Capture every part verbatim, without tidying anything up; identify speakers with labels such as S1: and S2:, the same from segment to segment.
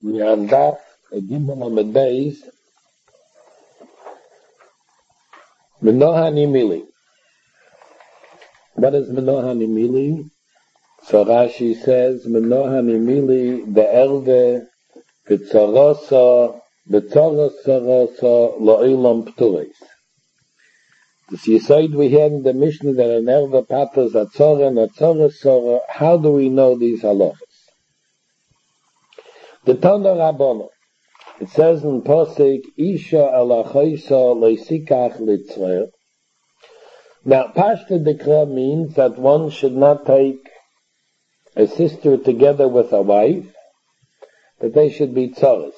S1: Yandaf, Gimel Amid Beis, Menoha Nimili. What is Menoha Nimili? So Rashi says, Menoha Nimili, the Elde, B'tzorosa, B'tzorosa, Lo'ilam Pturis. This Yesod we had in the Mishnah that an Erva Patas Atzora and Atzora Sora. How do we know these halachas? The Tana Rabbono. It says in Posek, Isha alachoisa leisikach litzrer. Now, Pashta Dekra means that one should not take a sister together with a wife, that they should be tzoros.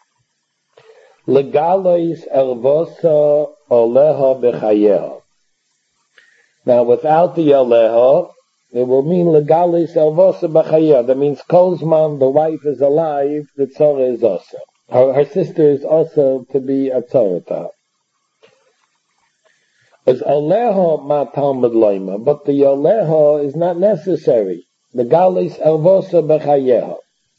S1: Legalois elvosa oleha bechayeha. Now, without the oleha, it will mean legalois elvosa bechayeha. That means Kolzman, the wife is alive, the tzora is also. Her, her sister is also to be a tzorata. As oleha ma talmud loima, but the oleha is not necessary. The galis elvosa bechayeha.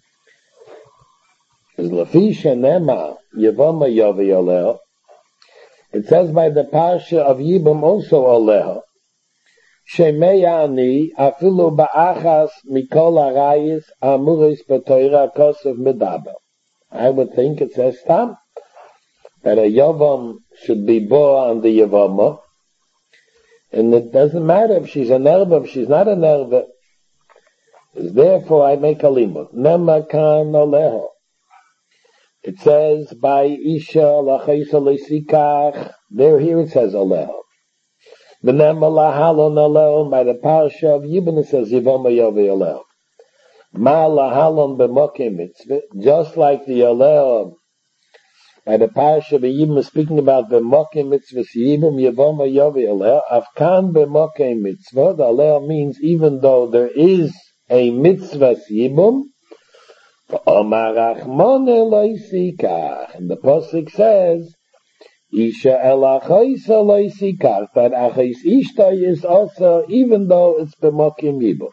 S1: As lafisha nema yevama yavi oleha. It says by the parsha of Yibam also oleha. Shemeyani afilu ba'achas mikol arayis amuris b'toira kosev medaber. I would think it says tam that a yavam should be born on the yavama, and it doesn't matter if she's an erva, if she's not an erva. Therefore, I make a limud. Nema kan oleho. It says by isha lachaisa lesikach. There, here it says oleho. V'nema lahalon oleho. By the parsha of Yibam it says yavama yavi oleho. Ma lahalon b'mokim mitzvah, just like the Aleh, by the parsha of Yibam is speaking about b'mokim mitzvah, Yibam Yavama Yavi Aleh, Afkan b'mokim mitzvah, the Aleh means even though there is a mitzvah Yibam, Omar Achmon Eloisikach, and the Pasuk says, Isha Elachois Eloisikach, that Achis Ishtai is also, even though it's b'mokim Yibam.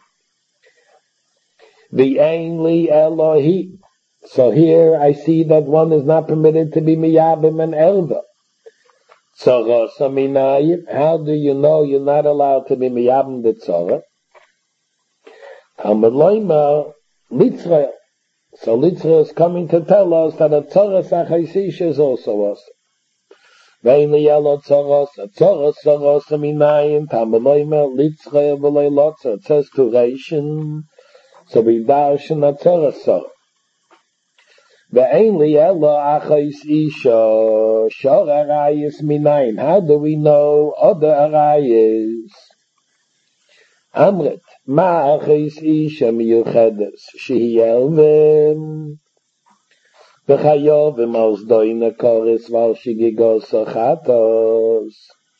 S1: The ainly Elohi. So here I see that one is not permitted to be miyabim and elva. Tzara saminayim. How do you know you're not allowed to be miyabim the tzara? Talmud loima litzra. So litzra is coming to tell us that a tzara sachaisish is also us. Ve'inli elo tzara tzara tzara saminayim. Talmud loima litzra v'lei lotza. It says to Reishin. So we darshan a tzara tzara. Ve'enli ela achais isha shor arayis minayin. How do we know other arayis? Amrit ma achais isha miyuchedes shehi elvim v'chayovim als doina koris val shigigos achatos.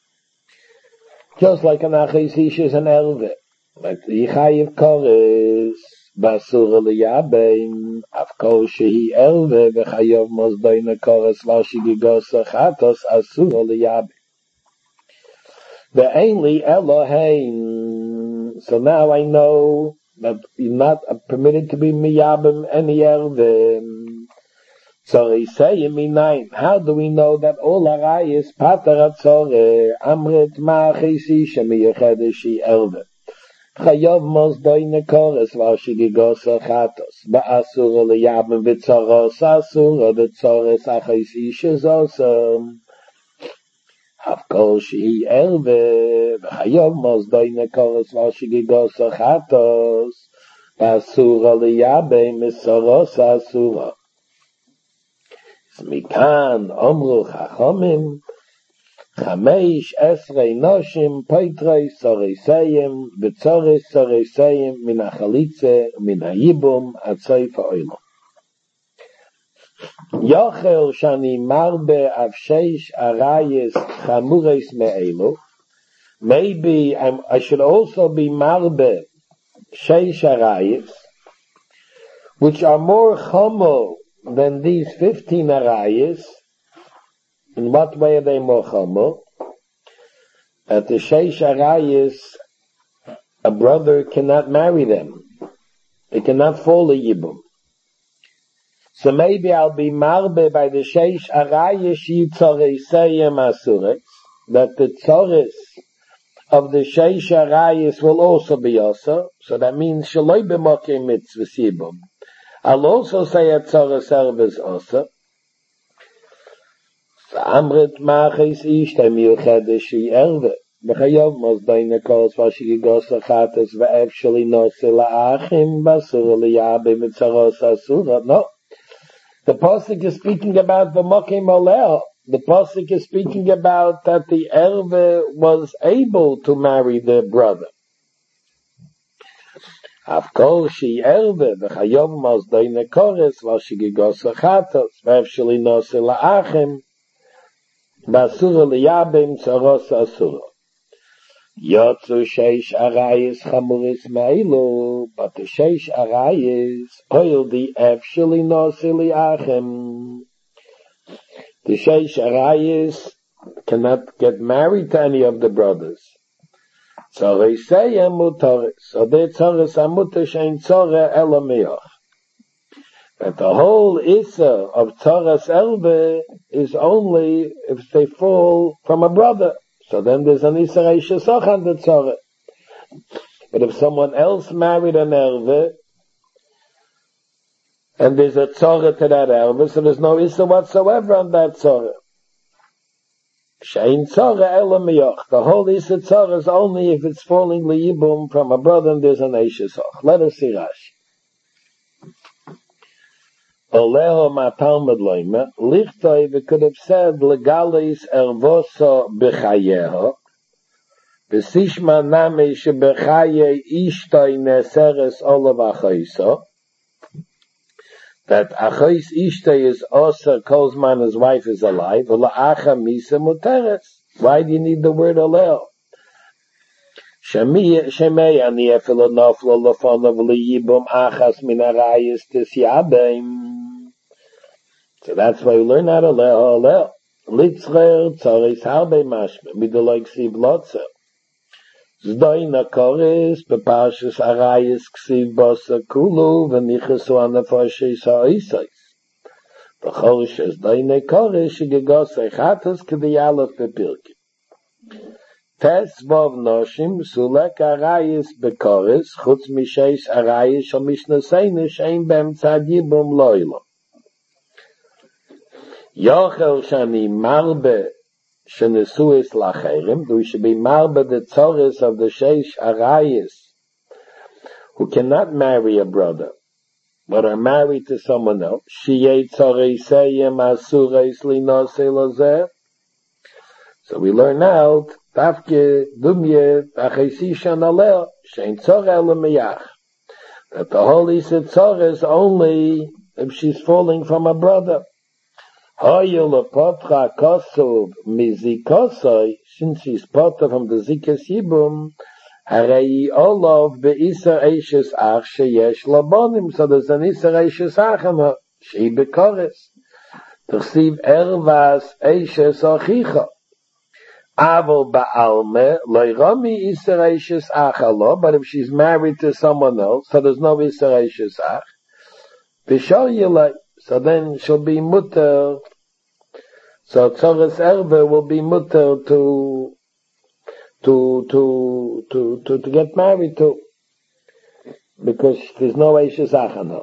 S1: Just like an achais isha is an elvim, like the yichayiv koris. Basura liyabein, afkol shehi elve v'chayov mosdoina koras v'ashigigos achatos asura liyabein. Ve'enli Elohein. So now I know that you're not permitted to be miyabim any elvim. So he say minayin. How do we know that all arayis pater atzore amrit ma'achisi shemiyuchedeshi elvim? Chayav mos doine kores v'ashigigos achatos ba'asura liyabim v'tzoros asura v'tzoros achais ishes osam havkol shehi elve v'chayav mos doine kores v'ashigigos achatos ba'asura liyabim v'tzoros asura. Mikan omru chachomim Chameish esrei noshim poitrei soreisayim v'tzores soreisayim min hachalitze min hayibum atzoif ha'olam. Yochel shani marbe av sheish arayis chamureis me'elu. Maybe I'm, I should also be marbe sheish arayis, which are more chomo than these fifteen arayis. In what way are they more chomo? At the sheish arayis, a brother cannot marry them. They cannot fall a yibum. So maybe I'll be marbe by the sheish arayis yitzorei asures, that the tzores of the sheish arayis will also be also. So that means shaloi b'mokei mitzvah sibum. I'll also say a tzores erves also. So amrit machis ishtem yuchedeshi erve. B'chayov mos doine kos vashi gigosa chates ve'efshali nosi la'achim basur liyabe mitzaros asura. No. The pasuk is speaking about the mokim oleo. The pasuk is speaking about that the erve was able to marry the brother. Afkol she erve v'chayov mos doine kores vashi gigosa chates ve'efshali nosi la'achim basur liyabe mitzaros asura. Yotzu sheish arayis chamuris meilu, but the sheish arayis oil the efshili nosili achem. The sheish arayis cannot get married to any of the brothers. So they say emutoris. So they tzoris amuta shein tzore elamiyach. That the whole issa of tzoras elbe is only if they fall from a brother. So then there's an Yisrael Shesach on the Tzorah. But if someone else married an Erve, and there's a Tzorah to that Erve, so there's no Issa whatsoever on that Tzorah. Shein Tzorah Ela Miyoch. The whole Issa Tzorah is only if it's falling Liyibum from a brother and there's an Eishesach. Let us see Rashi. Oleho ma Talmud loime, lichtoi, we could have said, legalis ervoso bechayeho, besishma name she bechaye ishtoi neseres olav achoiso, that achois ishtoi is also kozman his wife is alive, ula acha misa muteres. Why do you need the word oleho? Shemei ani efilo noflo lofonov liyibum achas min arayis tisyabeim. So that's why we learn how to leho leho. Litzrer tzoris halbe mashme midoloi ksiv lotzer. Zdoina koris beparshas arayis ksiv bosa kulu v'nichesu anafoshes ha'isais. B'chol shezdoina koris shigegosei chatos k'diyalef bepirkim. Tes vov noshim sulek arayis bekoris chutz misheis arayis shal mishnaseinu shein bem tzad yibum loilo. Yochel shani marbe shenesuis lacherim, we should be marbe the tzores of the sheish arayis who cannot marry a brother but are married to someone else. Shiyei tzoreiseyem asureis linose lozeh. So we learn now Tafke dumye achesisha naleh shein tzoreh lemiyach, that the holy tzoreh is only if she's falling from a brother. Hoyel potcha kosov mizikosoi, since she's potter from the zikas yibum, harei olov beisar eishes ach sheyesh labonim. So there's an isar eishes achama she bekores tersiv ervas eishes achicha. Avo ba'alme loyrami isar eishes achalo. But if she's married to someone else, so there's no isar eishes ach. B'shoyelai. So then she'll be mutter. So Tzoras Erve will be mutter to, to, to, to, to, to get married to. Because there's no Eishes Achana.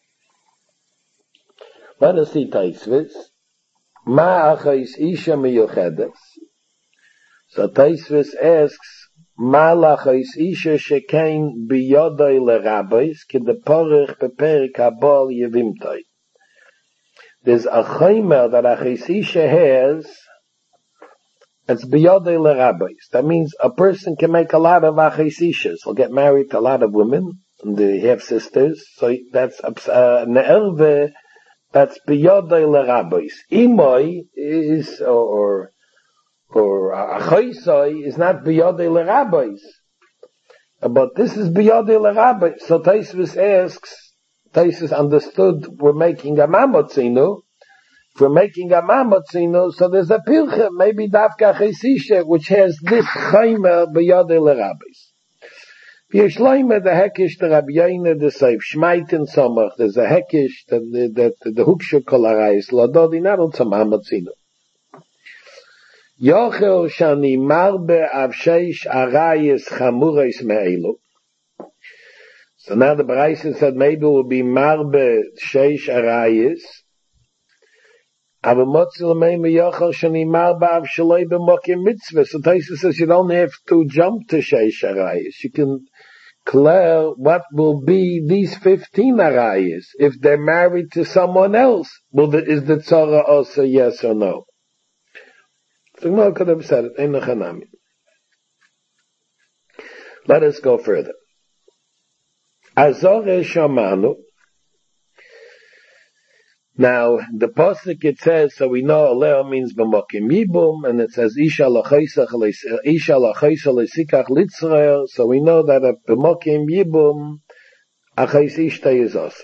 S1: Let us see Taisvis. Ma achais isha miyuchedes. So Taisvis asks, Ma lachais isha shekein biyodai lerabais ki de porich beperik habol yevimtai. There's a chaymer that a chesisha has, it's biyodei lerabais. That means a person can make a lot of achesishas. He'll get married to a lot of women, and they have sisters. So that's uh, ne'erve, that's biyodei lerabais. Imoi is, or, or achaisoi is not biyodei lerabais. But this is biyodei lerabais. So Taisvis asks, Taisus understood we're making a mamotzinu. If we're making a mamotzinu, so there's a pilcha, maybe dafka chesisha, which has this chaymer b'yadei lerabis. V'yeshloime the hekish the Rabbi Yoina the Seif Shmait in Somach. There's a hekish that that the Huksha Kol Arayis Ladodi not on Tzamah Matzino. Yochel shani marbe av sheish Arayis Chamurais Me'elu. So now the Braisa said maybe it will be marbe sheish Arayis. Aber Motzil Meime Yochel shani marbe av shaloi b'mokim mitzvah. So Taisa says you don't have to jump to sheish Arayis. You can declare what will be these fifteen arayas if they're married to someone else. Will the, is the tzara also yes or no? So no could have said it. Let us go further. Azore Shamanu. Now the pasuk it says, so we know Aleo means b'mokim yibum, and it says Isha lachaysach Isha lachaysach lesikach litzrael. So we know that a b'mokim yibum achais ishta is also.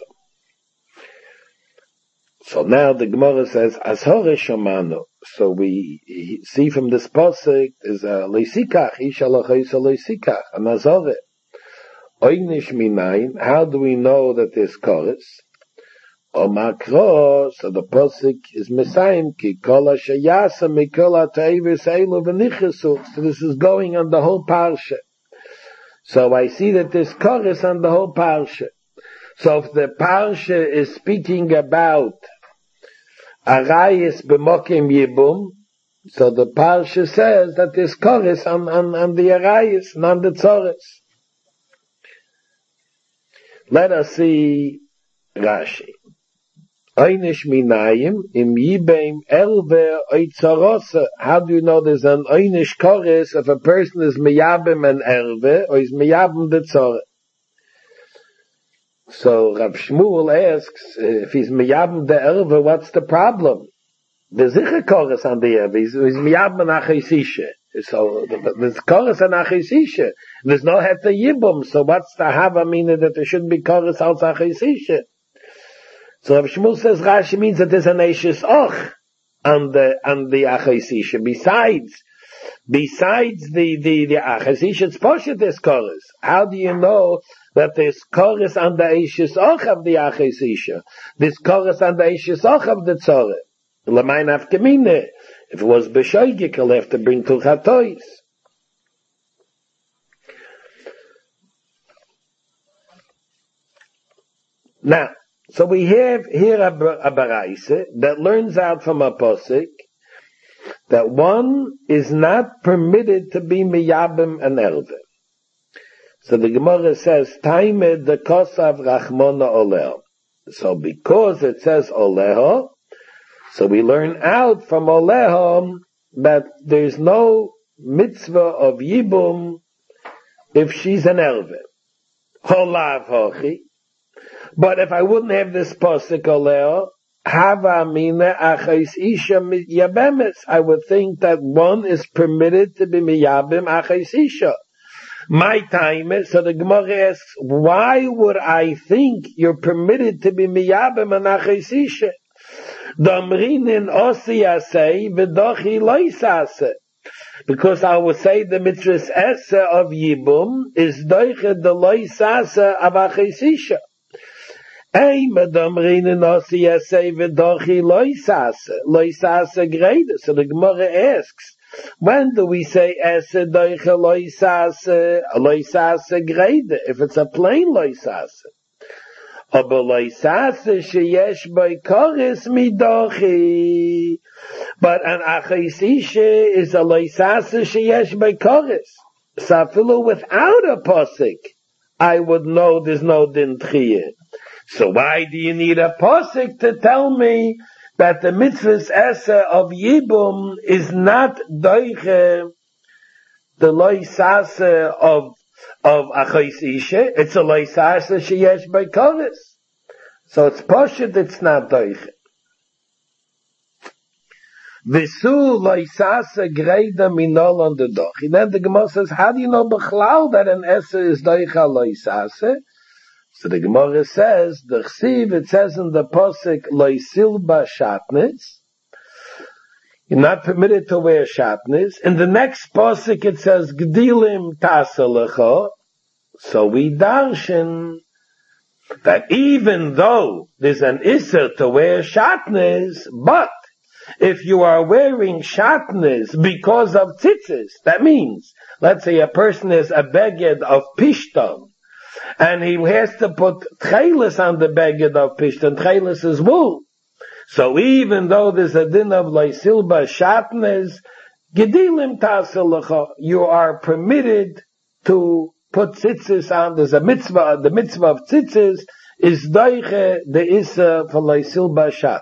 S1: So now the Gemara says Azore Shamanu. So we see from this pasuk is a lesikach Isha lachaysach lesikach and Azore. Oynish minayin. How do we know that there's chorus? O makro, so the pasuk is Messiah, ki kol hashayasa mikol ha'tevis elu v'nichesu. So this is going on the whole parsha. So I see that there's chorus on the whole parsha. So if the parsha is speaking about arayis b'mokim yibum, so the parsha says that there's chorus on, on, on the arayis and on the tzoros. Let us see Rashi. Einish minayim im yibem elve oitzarosa. How do you know there's an einish chorus if a person is miyabim and elve or is miyabim the tzorah? So Rav Shmuel asks, if he's miyabim the elve, what's the problem? There's a chorus on the elve. He's, he's miyabim and achisisha. So there's chorus and achisisha. There's no heta yibum. So what's the hava meaning that there shouldn't be chorus al achisisha? So Rav Shmuel says Rashi means that there's an eishes och on the on the achisisha. Besides, besides the the the achisisha, it's poshet this chorus. How do you know that there's chorus on the eishes och of the achisisha? There's chorus on the eishes och of the tzorah. L'mayin afkamine. If it was b'shoigik, he'll have to bring tulchatois. Now, so we have here a, a baraisa that learns out from a posik that one is not permitted to be miyabim and elve. So the Gemara says, Taimed the kosav rachmona oleho. So because it says oleho, so we learn out from oleho that there's no mitzvah of yibum if she's an elve. Holav hochi. But if I wouldn't have this pasuk oleo, hava mina achais isha yabemes, I would think that one is permitted to be miyabim achais isha. My time is, so the Gemara asks, why would I think you're permitted to be miyabim and achais isha? Damrinin osiyasei v'dochi loisase. Because I would say the mitzvahs esa of yibum is doiche the loisase of achais isha. Hey, Madam Rina Nasi Yasei V'dochi Loisase, Loisase Greda. So the Gemara asks, when do we say Ese Doiche Loisase, Loisase Greda? If it's a plain Loisase. Aber Loisase Sheyesh By Koris Midochi. But an Achisishe is a Loisase Sheyesh By Koris. So without a posik, I would know there's no din tchiyah. So why do you need a posik to tell me that the mitzvah's esa of yibum is not doiche the loisase of of achos isha? It's a loisase sheyesh by koris. So it's poshut, it's not doiche. Visu loisase greida minol on the dochi. Then the Gemara says, how do you know b'chlal that an esa is doiche loisase? So the Gemara says, the Chsiv, it says in the Posik, Loisilba Shatnis. You're not permitted to wear Shatnis. In the next Posik, it says, Gdilim Tasalecha. So we darshan that even though there's an isser to wear shatnez, but if you are wearing shatnez because of tzitzis, that means, let's say a person is a beged of pishton, and he has to put tchelis on the beged of pishton. Tchelis is wool. So even though there's a din of leisilba shatnez, gedilim taselacha, you are permitted to put tzitzis on. There's a mitzvah, the mitzvah of tzitzis is doiche the issa for leisilba shatnez.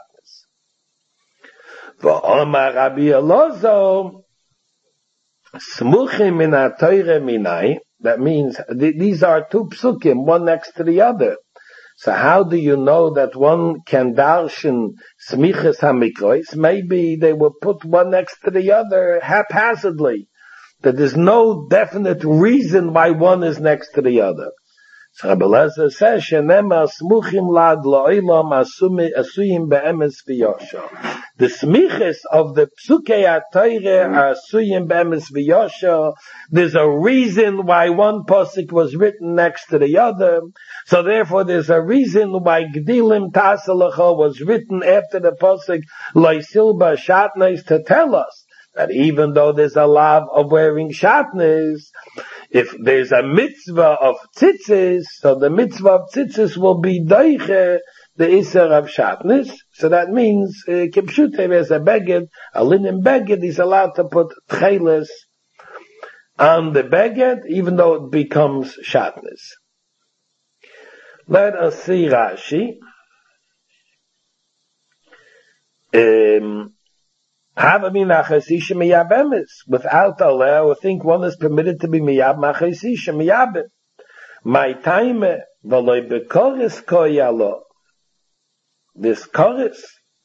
S1: V'omar Rabbi Elazar, smuchim min ha-Torah minai. That means th- these are two psukim, one next to the other. So how do you know that one can darshan smiches hamikrois? Maybe they will put one next to the other haphazardly. That there's no definite reason why one is next to the other. So Rabbi Elazar says, "Shenemar smuchim lad lo'ilam asuyim be'emes v'yosha." The smiches of the psukei ha-Torah are asuyim be'emes v'yosha. There's a reason why one pasuk was written next to the other. So therefore, there's a reason why Gdilim Tasalacha was written after the pasuk Leisilba Shatnez to tell us that even though there's a law of wearing shatnez, if there's a mitzvah of tzitzis, so the mitzvah of tzitzis will be doiche the iser of shatnez. So that means, kipshute, uh, as a beged, a linen beged, he's allowed to put tcheles on the beged, even though it becomes shatnez. Let us see Rashi. Um, Without Allah, I think one is permitted to be miyab machesisha miyabim. My time v'loy bekoris koyalo. This koris.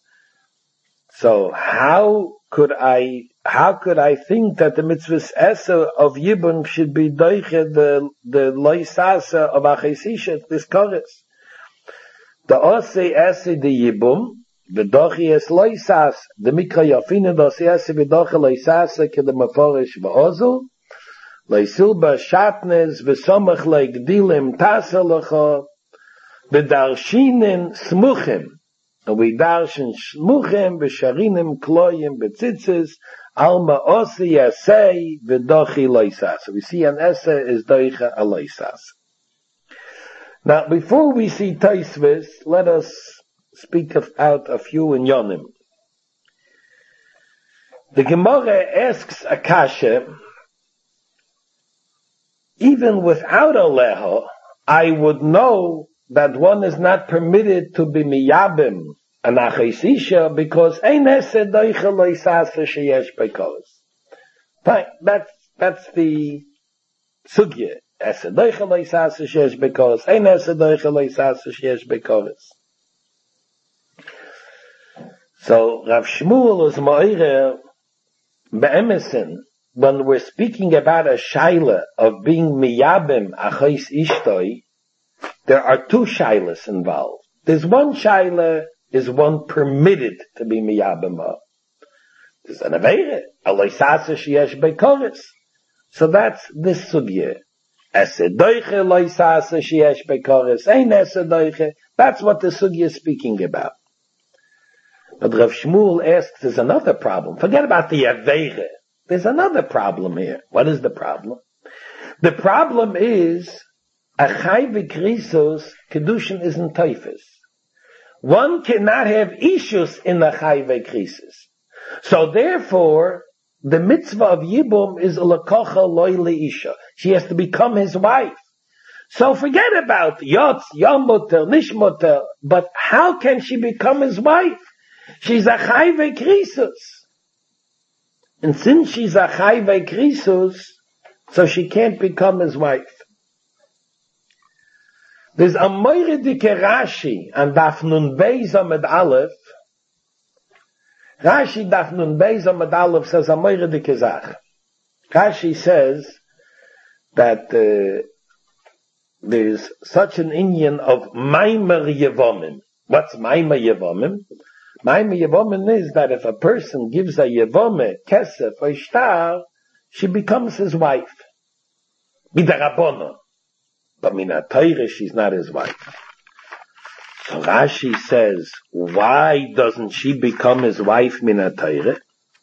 S1: So how could I? How could I think that the mitzvahs esa of yibum should be doiche the the loisasa of achesisha? This koris. The osei esa the yibum. V'dochi es loisas, the mikra yafina dosi esi v'dochi loisasa ke the maforish v'ozu, loisilba shatnez v'somach le'gdilim tasalacha, v'darshinin smuchim, and we darshin smuchim v'sharinim kloyim v'tzitzis, alma osi esei v'dochi loisas. So we see an ese is doicha a loisas. Now, before we see Taisvis, let us speak of, out a few in Yonim. The Gemara asks Akasha, even without a leho, I would know that one is not permitted to be miyabim an achesisha because ein esed doicha loisasa sheyesh bekoros. Fine, that's that's the sugya. Esed doicha loisasa sheyesh bekoros. Ein esed doicha loisasa sheyesh bekoros. So Rav Shmuel is ma'ira be'emesin when we're speaking about a shaila of being miyabim achais ishtoi. There are two shailas involved. There's one shaila is one permitted to be miyabim of. There's an aveira aloisasa sheyesh bekoros. So that's this sugya. Esedoiche loisasa sheyesh bekoros. Ein esedoiche. That's what the sugya is speaking about. But Rav Shmuel asks, there's another problem. Forget about the Aveire. There's another problem here. What is the problem? The problem is, Achai v'krisos, Kedushin isn't Taifis. One cannot have issues in Achai v'krisos. So therefore, the mitzvah of Yibum is Lakocha loyli isha. She has to become his wife. So forget about Yotz, Yomotel, Nishmotel, but how can she become his wife? She's a chai v'krisus. And since she's a chai v'krisus, so she can't become his wife. There's a moire dike Rashi and Daf Nun Beis Amud Aleph. Rashi Daf Nun Beis Amud Aleph says a moire dike zach. Rashi says that uh, there's such an Indian of Maimer Yevomim. What's Maimer Yevomim? Maimer Yevomim is that if a person gives a Yevome, Kesef, or Shtar, she becomes his wife. B'darabono. but Mina Torah, she's not his wife. So Rashi says, why doesn't she become his wife Mina Torah?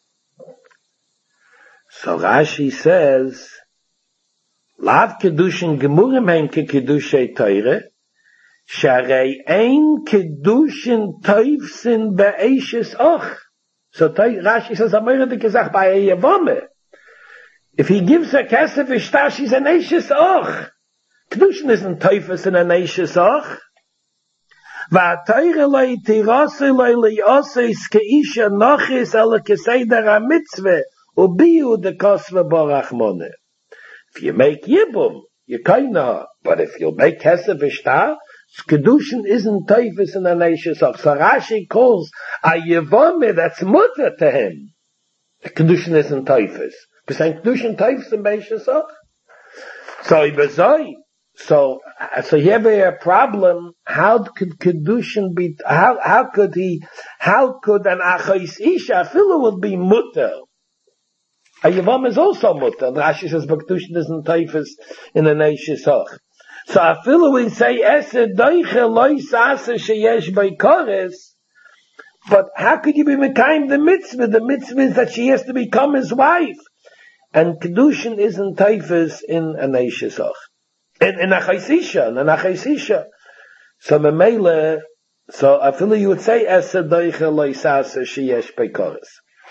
S1: So Rashi says, Lav Kedushin Gemurim Hein Ke Kedushay Torah, Sharei Ein Kedushin Toivsin Be'eshes Och. So Rashi says, Amore de Gezach by a Yevome. If he gives her Kesef Ishtar, she's an Eshes Och. Kedushin isn't Toifus in an Eshes Och. Va'atoyre loi tirose loi lioses keisha nochis ala keseder ha-mitzvah ubiyu de kosva borachmone. If you make Yibum, you kinda, but if you make Kesef Ishtar, Kedushin isn't Toifus in an Eshes Och. So Rashi calls a Yevome that's mutter to him. Kedushin isn't Toifus. But saying Kedushin Toifus in Eshes Och. So he bezoi. So, so here we have a problem. How could Kedushin be, how, how could he, how could an Achais Isha, Afilu would be mutter. A Yavam is also mutter. And Rashi says, but Kedushin isn't Taifus in an Eshes Och. So Afilu we say, Ese doiche loy sase sheyesh by Kores. But how could you be Mekayim the mitzvah? The mitzvah is that she has to become his wife. And Kedushin isn't Taifus in an Eshes Och. In, in a chaysisha, in a chaysisha. So memele, so I feel you would say, Esa doiche loisasa sheyesh peikoris.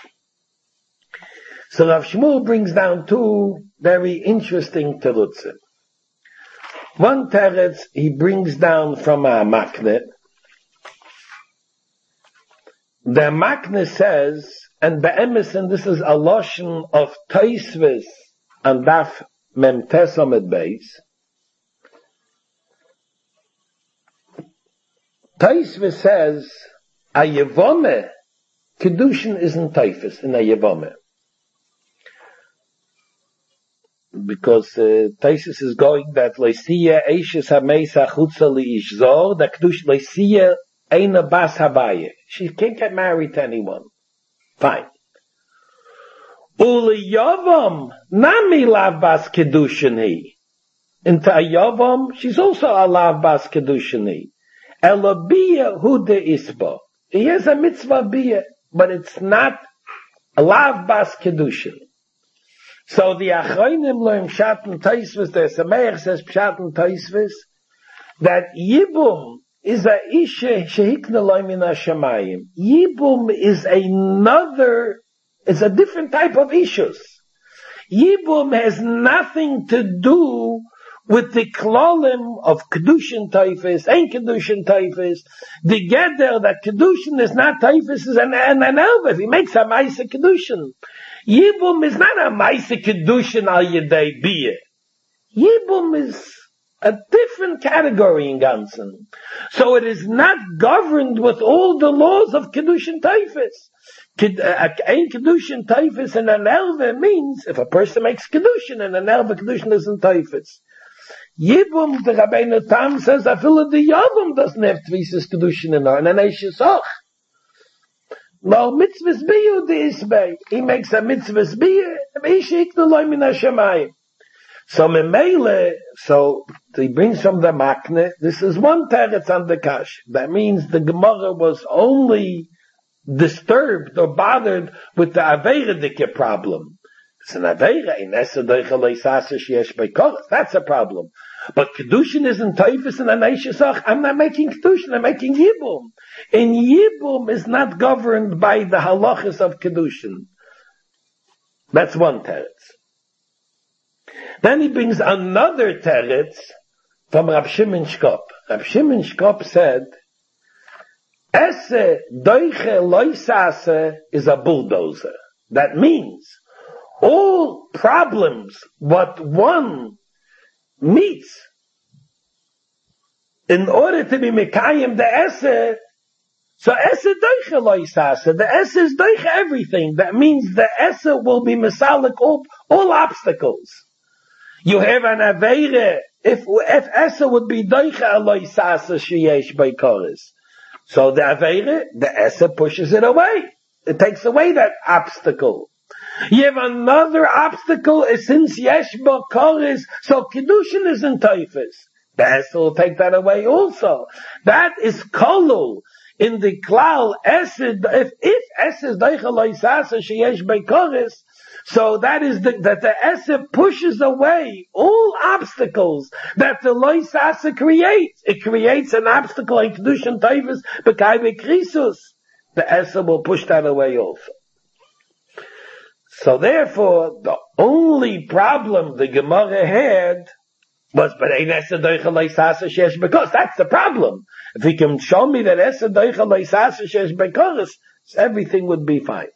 S1: So Rav Shmuel brings down two very interesting terutzim. One teretz he brings down from a makne. The makne says, and be'emes, and this is a lotion of Tosfos and Daf Mem Tesomet Beis. Tosfos says, a Yevome, Kedushin isn't Taifus in a Yevome. Because uh, Tosfos is going that Leisiya Eishes HaMeisa Chutza Liishzor, the Kedushin Leisiya Eina Bas Habaye. She can't get married to anyone. Fine. Uli Yavam, Nami Lav Bas Kedushin Hi. Into a Yavam, she's also a Lav Bas Kedushin Hi. Elabiyah hude isba. He has a mitzvah biyah, but it's not a lav bas kedushin. So the achronim loim pshat Tosfos, the Sameach says pshat Tosfos, that Yibum is a isha shehikna loim in hashamayim. Yibum is another, is a different type of issues. Yibum has nothing to do with the klolim of Kedushin Taifus, ain't Kedushin Taifus, the gather that Kedushin is not Taifus is an, an, an Elvis. He makes a Maisa Kedushin. Yibum is not a Maisa Kedushin al Yedei Biyah. Yibum is a different category in Gansen. So it is not governed with all the laws of Kedushin Taifus. Ain't Kedushin Taifus and an Elva means if a person makes Kedushin and an Elva Kedushin isn't Taifus. Yibum, the Rabbeinu Tam says, I feel the Yavam doesn't have Tvisis Kedushin in her, and an Eishes Och. No, mitzvahs biyu the Isbei. He makes a mitzvahs biyu, Eishik the Loim in Hashemayim. So Memele, so he brings from the Makne, this is one teretz on the Kash. That means the Gemara was only disturbed or bothered with the Averedike problem. It's an Aveira, in Esa Doiche Loisasa Sheyesh Beikoros. That's a problem. But Kedushin isn't Taifus and an Eishes Och. I'm not making Kedushin, I'm making Yibum. And Yibum is not governed by the halachas of Kedushin. That's one teretz. Then he brings another teretz from Rab Shimon Shkop. Rab Shimon Shkop said, Ese Doiche Loisasa is a bulldozer. That means all problems what one meets in order to be Mekayim the Ese, so Ese Doiche Loisasa, the Ese is Doiche everything. That means the Ese will be Mesalik all, all obstacles. You have an Aveire, if, if Ese would be Doiche Loisasa Sheyesh Beikoros. So the Aveire, the Ese pushes it away. It takes away that obstacle. You have another obstacle, since Yesh Beikoros, so Kedushin isn't Taifus. The Esser will take that away also. That is kolul. In the klal, Esser, if, if Esser doicha lo isasa sheyesh bekoris, so that is the, that the Esser pushes away all obstacles that the lo isasa creates. It creates an obstacle in kedushin toivus b'kai b'krisus. The Esser will push that away also. So therefore, the only problem the Gemara had was, but ein Esser doicha lo isasa sheyesh bekoris. That's the problem. If he can show me that Esser doicha lo isasa sheyesh bekoris, everything would be fine.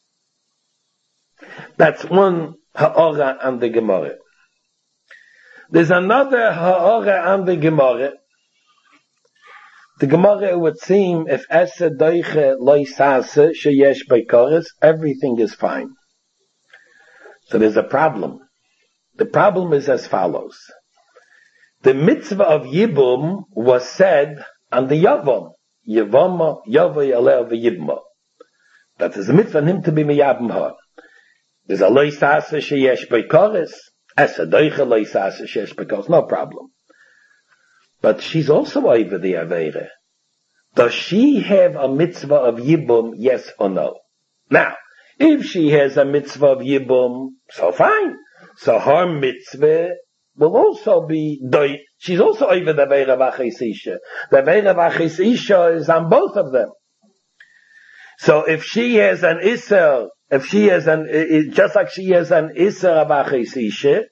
S1: That's one ha'ora on the Gemara. There's another ha'ora on the Gemara. The Gemara would seem if Esser doicha lo isasa sheyesh bekoris, everything is fine. So there's a problem. The problem is as follows. The mitzvah of Yibum was said on the Yavam. Yavama, Yava, Yaleh, V'Yibma. That is a mitzvah on him to be miyabim ha. There's a loisasa sheyesh bekoris. Esa doicha loisasa sheyesh bekoris. No problem. But she's also over the Aveire. Does she have a mitzvah of Yibum, yes or no? Now, if she has a mitzvah of Yibum, so fine. So her mitzvah will also be doi. She's also over the Aveira v'Achesisha. The Aveira v'Achesisha is on both of them. So if she has an Isser, if she has an, just like she has an Isser of Achesisha,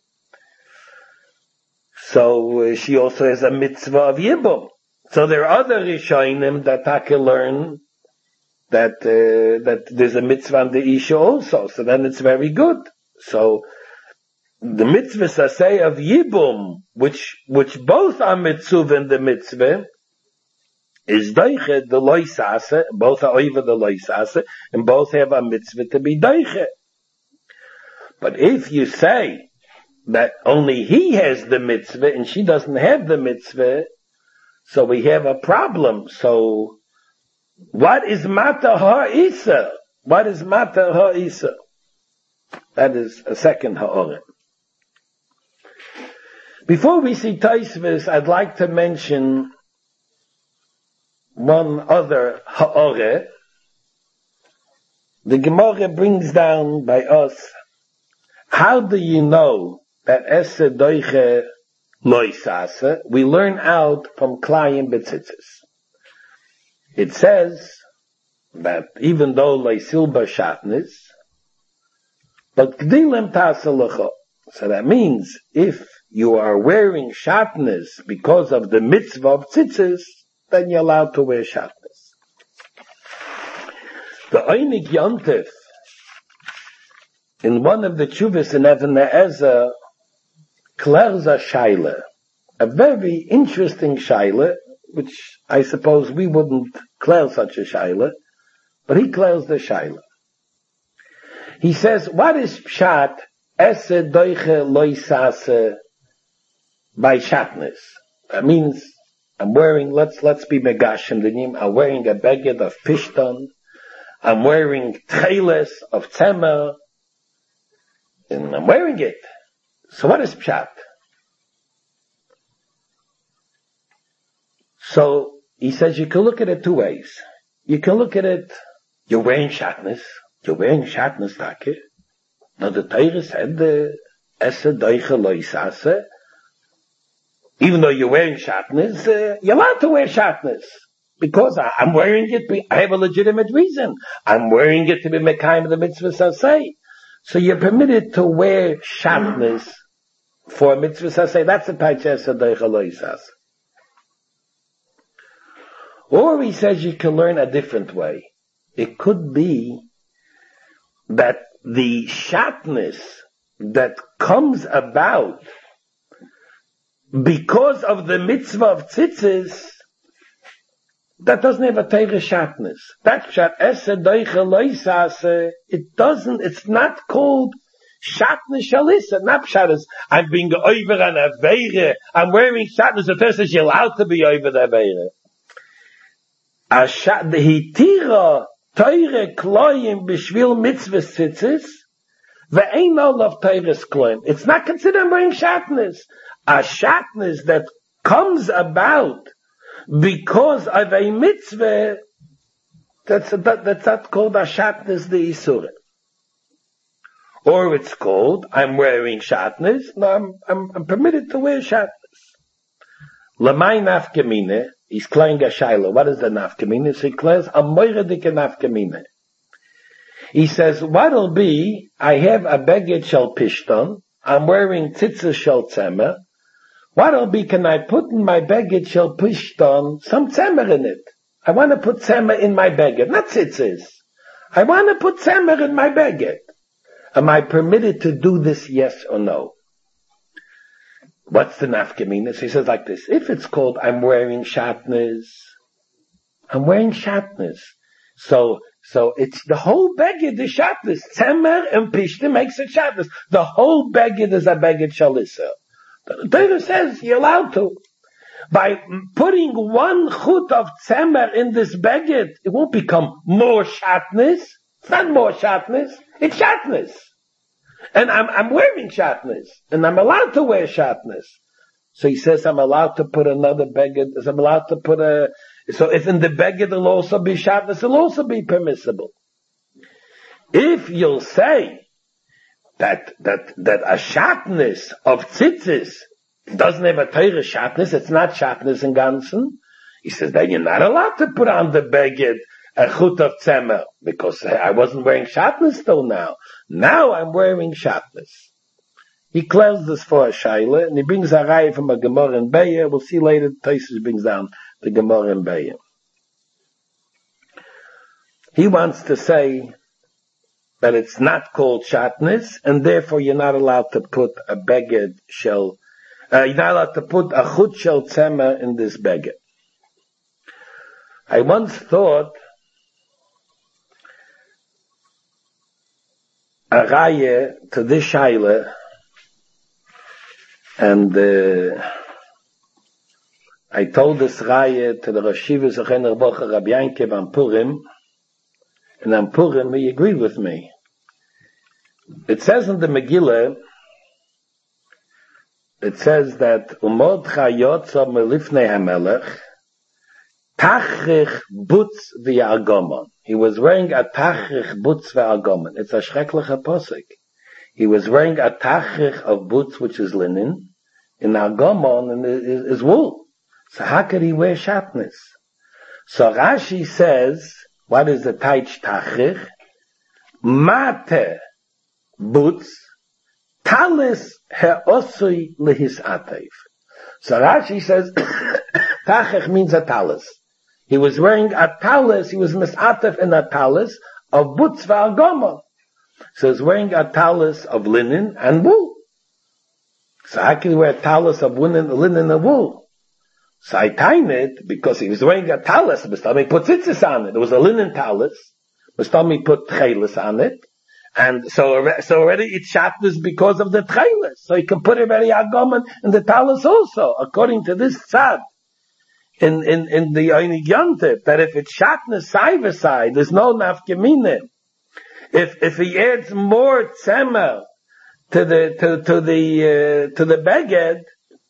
S1: so she also has a mitzvah of Yibum. So there are other Rishonim that I can learn that, uh, that there's a mitzvah on the Isha also. So then it's very good. So, the mitzvah say of Yibum, which, which both are mitzvah in the mitzvah, is doiche the loisase, both are over the loisase, and both have a mitzvah to be doiche. But if you say that only he has the mitzvah and she doesn't have the mitzvah, so we have a problem. So, what is mata ha'isa? What is mata ha'isa? That is a second ha'orim. Before we see Taisvis, I'd like to mention one other ha'oreh. The Gemara brings down by us, how do you know that Esser doiche loisase? We learn out from Klayim Betzitzis. It says that even though loisil b'shatnis, but gdilim tasalacha. So that means if you are wearing shatnez because of the mitzvah of tzitzis, then you're allowed to wear shatnez. The Einik Yontif, in one of the tshuvas in Even Ne'ezer, clears a shaila, a very interesting shaila, which I suppose we wouldn't clear such a shaila, but he clears the shaila. He says, what is pshat ese doiche loisase by shatnez? That means I'm wearing, let's, let's be megashim dinim, I'm wearing a beged of pishton, I'm wearing tcheles of temer, and I'm wearing it. So what is pshat? So he says you can look at it two ways. You can look at it, you're wearing shatnez, you're wearing shatnez take. Now the Torah said the esse doiche loisase, even though you're wearing shatnez, uh, you're allowed to wear shatnez. Because I, I'm wearing it, I have a legitimate reason. I'm wearing it to be mekayim of the mitzvah saseh. So you're permitted to wear shatnez for a mitzvah saseh. That's a paich esse doiche loisase. Or he says you can learn a different way. It could be that the shatnez that comes about because of the mitzvah of tzitzis, that doesn't have a teire shatnez. That pshat esse doiche loisase, it doesn't, it's not called shatnez shalisa. Not pshat is, I'm being over an aveire, I'm wearing shatnez, the first is you're allowed to be over the aveire. Ashat, the hitira, teire kloyim b'shvil mitzvah tzitzis, ve'ein olav teires kloyim. It's not considered wearing shatnez. A shatnez that comes about because of a mitzvah, that's, that, that's not called a shatnez the Isurah. Or it's called, I'm wearing shatnez, no, I'm, I'm, I'm permitted to wear shatnez. Lamai nafkamine, he's klein gashayla. What is the nafkamine? So he declares, a moiradike nafkamine. He says, what'll be, I have a beged shel pishton, I'm wearing tzitzis shel tzemer. What'll be, can I put in my beged shel pishton some tzemer in it? I want to put tzemer in my beged, not tzitzis. I want to put tzemer in my beged. Am I permitted to do this, yes or no? What's the nafkamina? So he says like this, if it's called I'm wearing shatnez, I'm wearing shatnez. So, so it's the whole beged is shatnez. Tzemer and pishtim makes it shatnez. The whole beged is a beged shalisa. The Torah says you're allowed to. By putting one chut of tzemer in this beged, it won't become more shatnez. It's not more shatnez. It's shatnez. And I'm, I'm wearing shatnez. And I'm allowed to wear shatnez. So he says I'm allowed to put another beged, I'm allowed to put a, so if in the beged it'll also be shatnez, it'll also be permissible. If you'll say that, that, that a shatnez of tzitzis doesn't have a Torah shatnez, it's not shatnez in Ganzen, he says then you're not allowed to put on the beged a chut of tzemer, because I wasn't wearing shatnez till now. Now I'm wearing shatnez. He clears this for a shaila, and he brings a raya from a Gemara in Beya. We'll see later, Tosfos brings down the Gemara in Beya. He wants to say that it's not called shatnez, and therefore you're not allowed to put a beged shel, uh, you're not allowed to put a chut shel tzemer in this beged. I once thought a raya to this shaila, and uh, I told this raya to the Rosh Yeshiva Zochener Bocher Rabbi Yankiv on Purim, and on Purim he agreed with me. It says in the Megillah, it says that Umodcha Yotza Melifnei HaMelech Tachrich Butz V'Yargomon. He was wearing a Tachrich Butz V'Yargomon. It's a schreckliche posik. He was wearing a Tachrich of Butz, which is linen, in Argomon, and is, is wool. So how could he wear shatnez? So Rashi says, what is the Taich Tachrich? Mate Butz Talis He'osui Lehis Atev. So Rashi says, Tachrich means a talis. He was wearing a talis, he was misatef in a talis of butz v'algomon. So he's wearing a talis of linen and wool. So how can he wear a talis of linen, linen and wool? So I timed it because he was wearing a talis, Mustami put tzitzis on it. It was a linen talis. Mustami put tchelis on it. And so, so already it's shatnez because of the tchelis. So he can put already agomon in the talis also, according to this tzad. In, in, in the Einig Yontef, that if it's shatnez side side, there's no nafkamine. If, if he adds more tzemer to the, to, to the, uh, to the beged,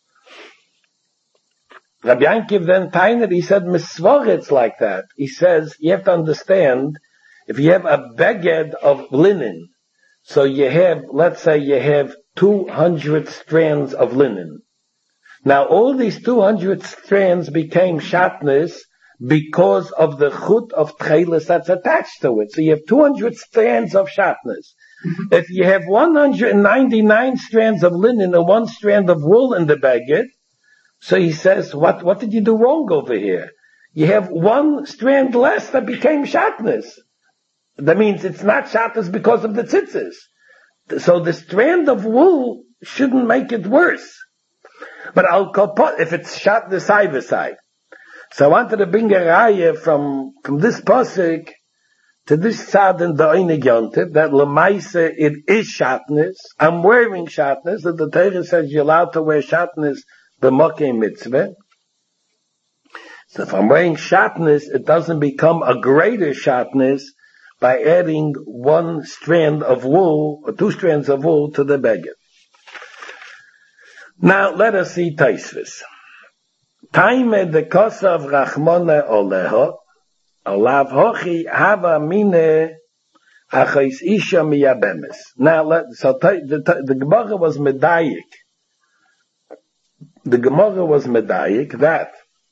S1: Rabbi Yankiv then tained, he said, misvoritz like that. He says, you have to understand, if you have a beged of linen, so you have, let's say you have two hundred strands of linen. Now all these two hundred strands became shatnez because of the chut of tchelis that's attached to it. So you have two hundred strands of shatnez. If you have one hundred ninety-nine strands of linen and one strand of wool in the beged, so he says, what, what did you do wrong over here? You have one strand less that became shatnez. That means it's not shatnez because of the tzitzis. So the strand of wool shouldn't make it worse. But I'll kapot if it's shot the side by side. So I wanted to bring a raya from, from this pasuk to this tzad in the Einig Yontef, that lemaise it is shatnez. I'm wearing shatnez, and the Torah says you're allowed to wear shatnez b'mokei mitzvah. So if I'm wearing shatnez, it doesn't become a greater shatnez by adding one strand of wool, or two strands of wool to the beged. Now let us see Tosfos. Taime de kosav rachmone oleho, olav hochi hava mine achais isha miyabemes. Now, let, so the, the, the Gemara was medayik. The Gemara was medayik that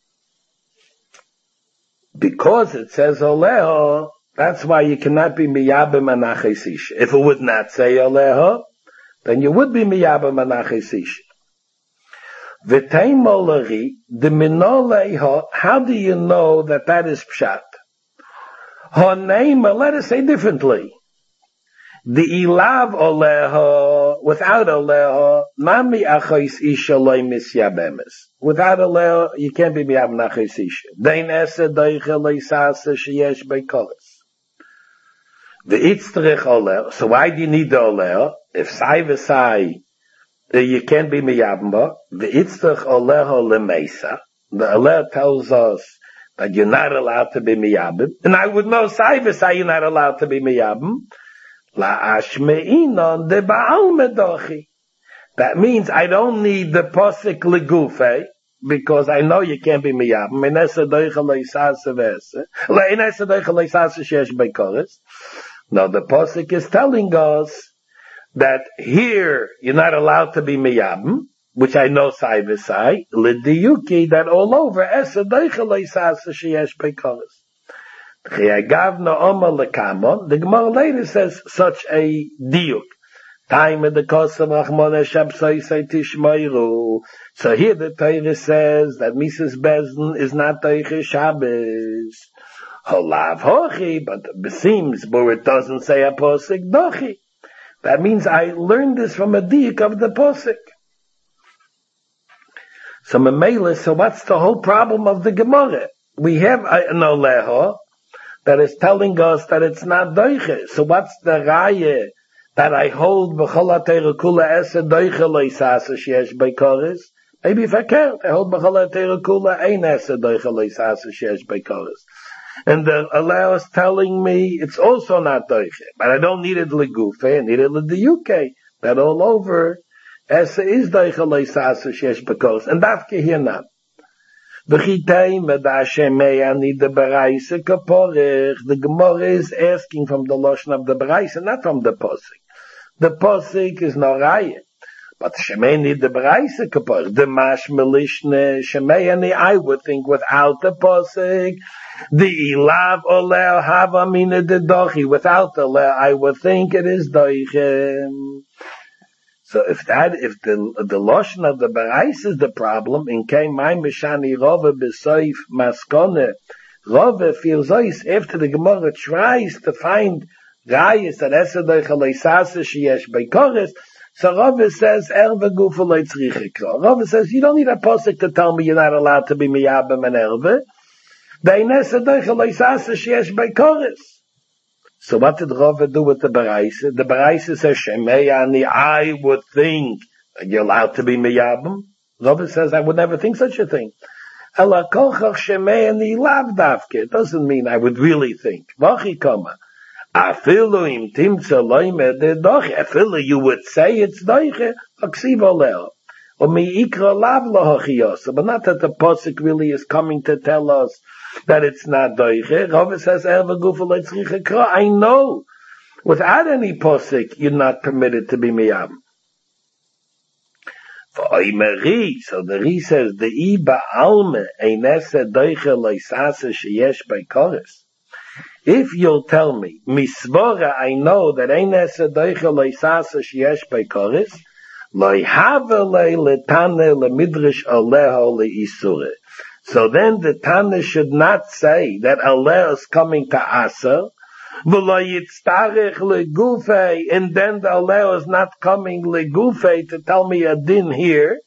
S1: because it says oleho, that's why you cannot be miyabem anachais isha. If it would not say oleho, then you would be miyabem anachais isha. V'teimolari, the minoleho, how do you know that that is pshat? Honeima, let us say differently. The ilav oleho, without oleho, mami achos isha loy misyabemes. Without oleho, you can't be miyab nachos isha. Dein ese doiche leisase sheyesh beikolis. The itztrich oleho, so why do you need the oleho? If sai v'sai, you can't be miyabba. The itztrich oleho lemeisa. The oleho tells us that you're not allowed to be miyabim. And I would know sai v'sai you're not allowed to be miyabim. La ashmeinon de ba'al medochi. That means I don't need the posik legufe, because I know you can't be miyabim. Inesa doicha leisase vese. La inesa doicha leisase shesh beikoris. Now the posik is telling us that here you're not allowed to be miyabim, which I know sai v'sai, l'diyuki, that all over esa doicha leisase shesh beikoris. The Gemara later says such a diuk. Time in the kosav rachmone shabsai say tishmeiru. So here the Torah says that Misas Bezdin is not Teiche Shabbos. Holav hochi, but it seems, but it doesn't say a posik dochi. That means I learned this from a diuk of the posik. So Mamela, so what's the whole problem of the Gemara? We have an oleho that is telling us that it's not doiche. So what's the raya that I hold b'chol ha'teira kula ese doiche leisase sheyesh beikoris? Maybe if I can't, I hold b'chol ha'teira kula ein ese doiche leisase sheyesh beikoris. And the Allah is telling me it's also not doiche, but I don't need it legufe, I need it lediyuke. That all over ese is doiche leisase sheyesh beikoris, and dafke here not. The Gemara is asking from the Lashon of the Baraisa, not from the Posik. The Posik is no Raya. But Shemei need the Baraisa Kaporich. The Mash Melishne, Shemei and I would think without the Posik, the Ilav Oleh Hava Mina de Dochi, without the Oleh, I would think it is Doichem. So if that, if the the lotion of the Barais is the problem, in Kei Mai Mishani Rove Besoif Maskone, Rove feels ice after the Gemara tries to find Rayis that Esadoi Chaleisase Sheyesh Beikoris, so Rove says, Erve Gufa Leitzrichikro. Rove says, you don't need a posik to tell me you're not allowed to be Miyabim and Erve. Dein Esadoi Chaleisase Sheyesh Beikoris. So what did Rava do with the Baraisa? The Baraisa says, Shemei ani, I would think that you're allowed to be Miyabim. Rava says, I would never think such a thing. Ela kochach Shemei ani lav davke. It doesn't mean I would really think. Vachi koma. Afilu im timtza loime de doche. Afilu you would say it's doche. Aksiva leo. Or mi ikra lav lohochiyos. But not that the posik really is coming to tell us that it's not doiche. Rava says, I know, without any posik, you're not permitted to be miyam. For oimeri, so the Ri says, the iba alme einese doiche leisase sheyesh beikoris. If you'll tell me, misvora, I know that einese doiche leisase sheyesh beikoris, loi have le letane le midrash aleho le isure. So then the Tana should not say that Allah is coming to Asa, and then the Allah is not coming legufe to tell me a din here.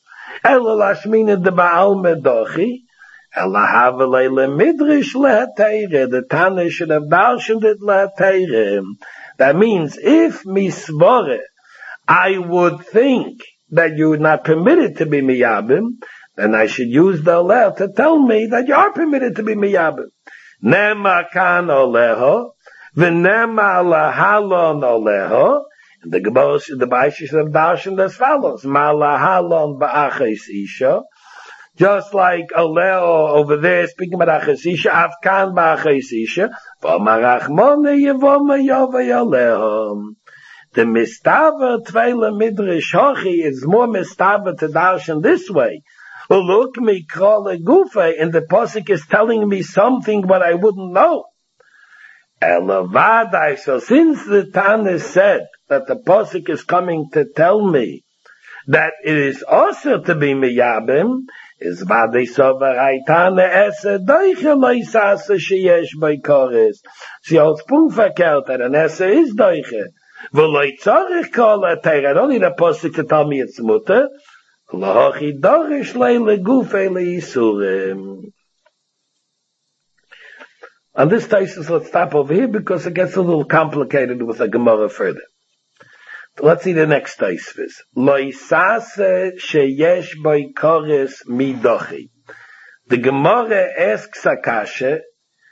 S1: The Tana should have darshaned it lehateire. That means if misvore, I would think that you are not permitted to be miyabim, then I should use the oleh to tell me that you are permitted to be miyabim. Nema kan oleho, v'nema lahalon oleho. The Gemara, the Baishi should have darshaned as follows: Ma lahalon ba'achis isha, Just like Oleo over there speaking about Achasisha, Afkan Ba'achasisha, V'marachmone Yevoma Yova Yoleo. The Mistava Tvela Midrash Hochi is more Mistava to darshan this way. Look, me call a gufa, and the posuk is telling me something what I wouldn't know. Elavadai, so since the Tana said that the posuk is coming to tell me that it is also to be miyabim, is vadei sovarai Tana esse doiche loisase sheyesh by kores. Sie holds pung verkehrt that an esse is doiche. V'loi tzorich kol a teir. I don't need a posuk to tell me it's mutter. L'hochi dorish leile gufei leisurim. On this thesis, let's stop over here because it gets a little complicated with the Gemara further. Let's see the next thesis. Loisase sheyesh by kores midochi. The Gemara asks Akasha,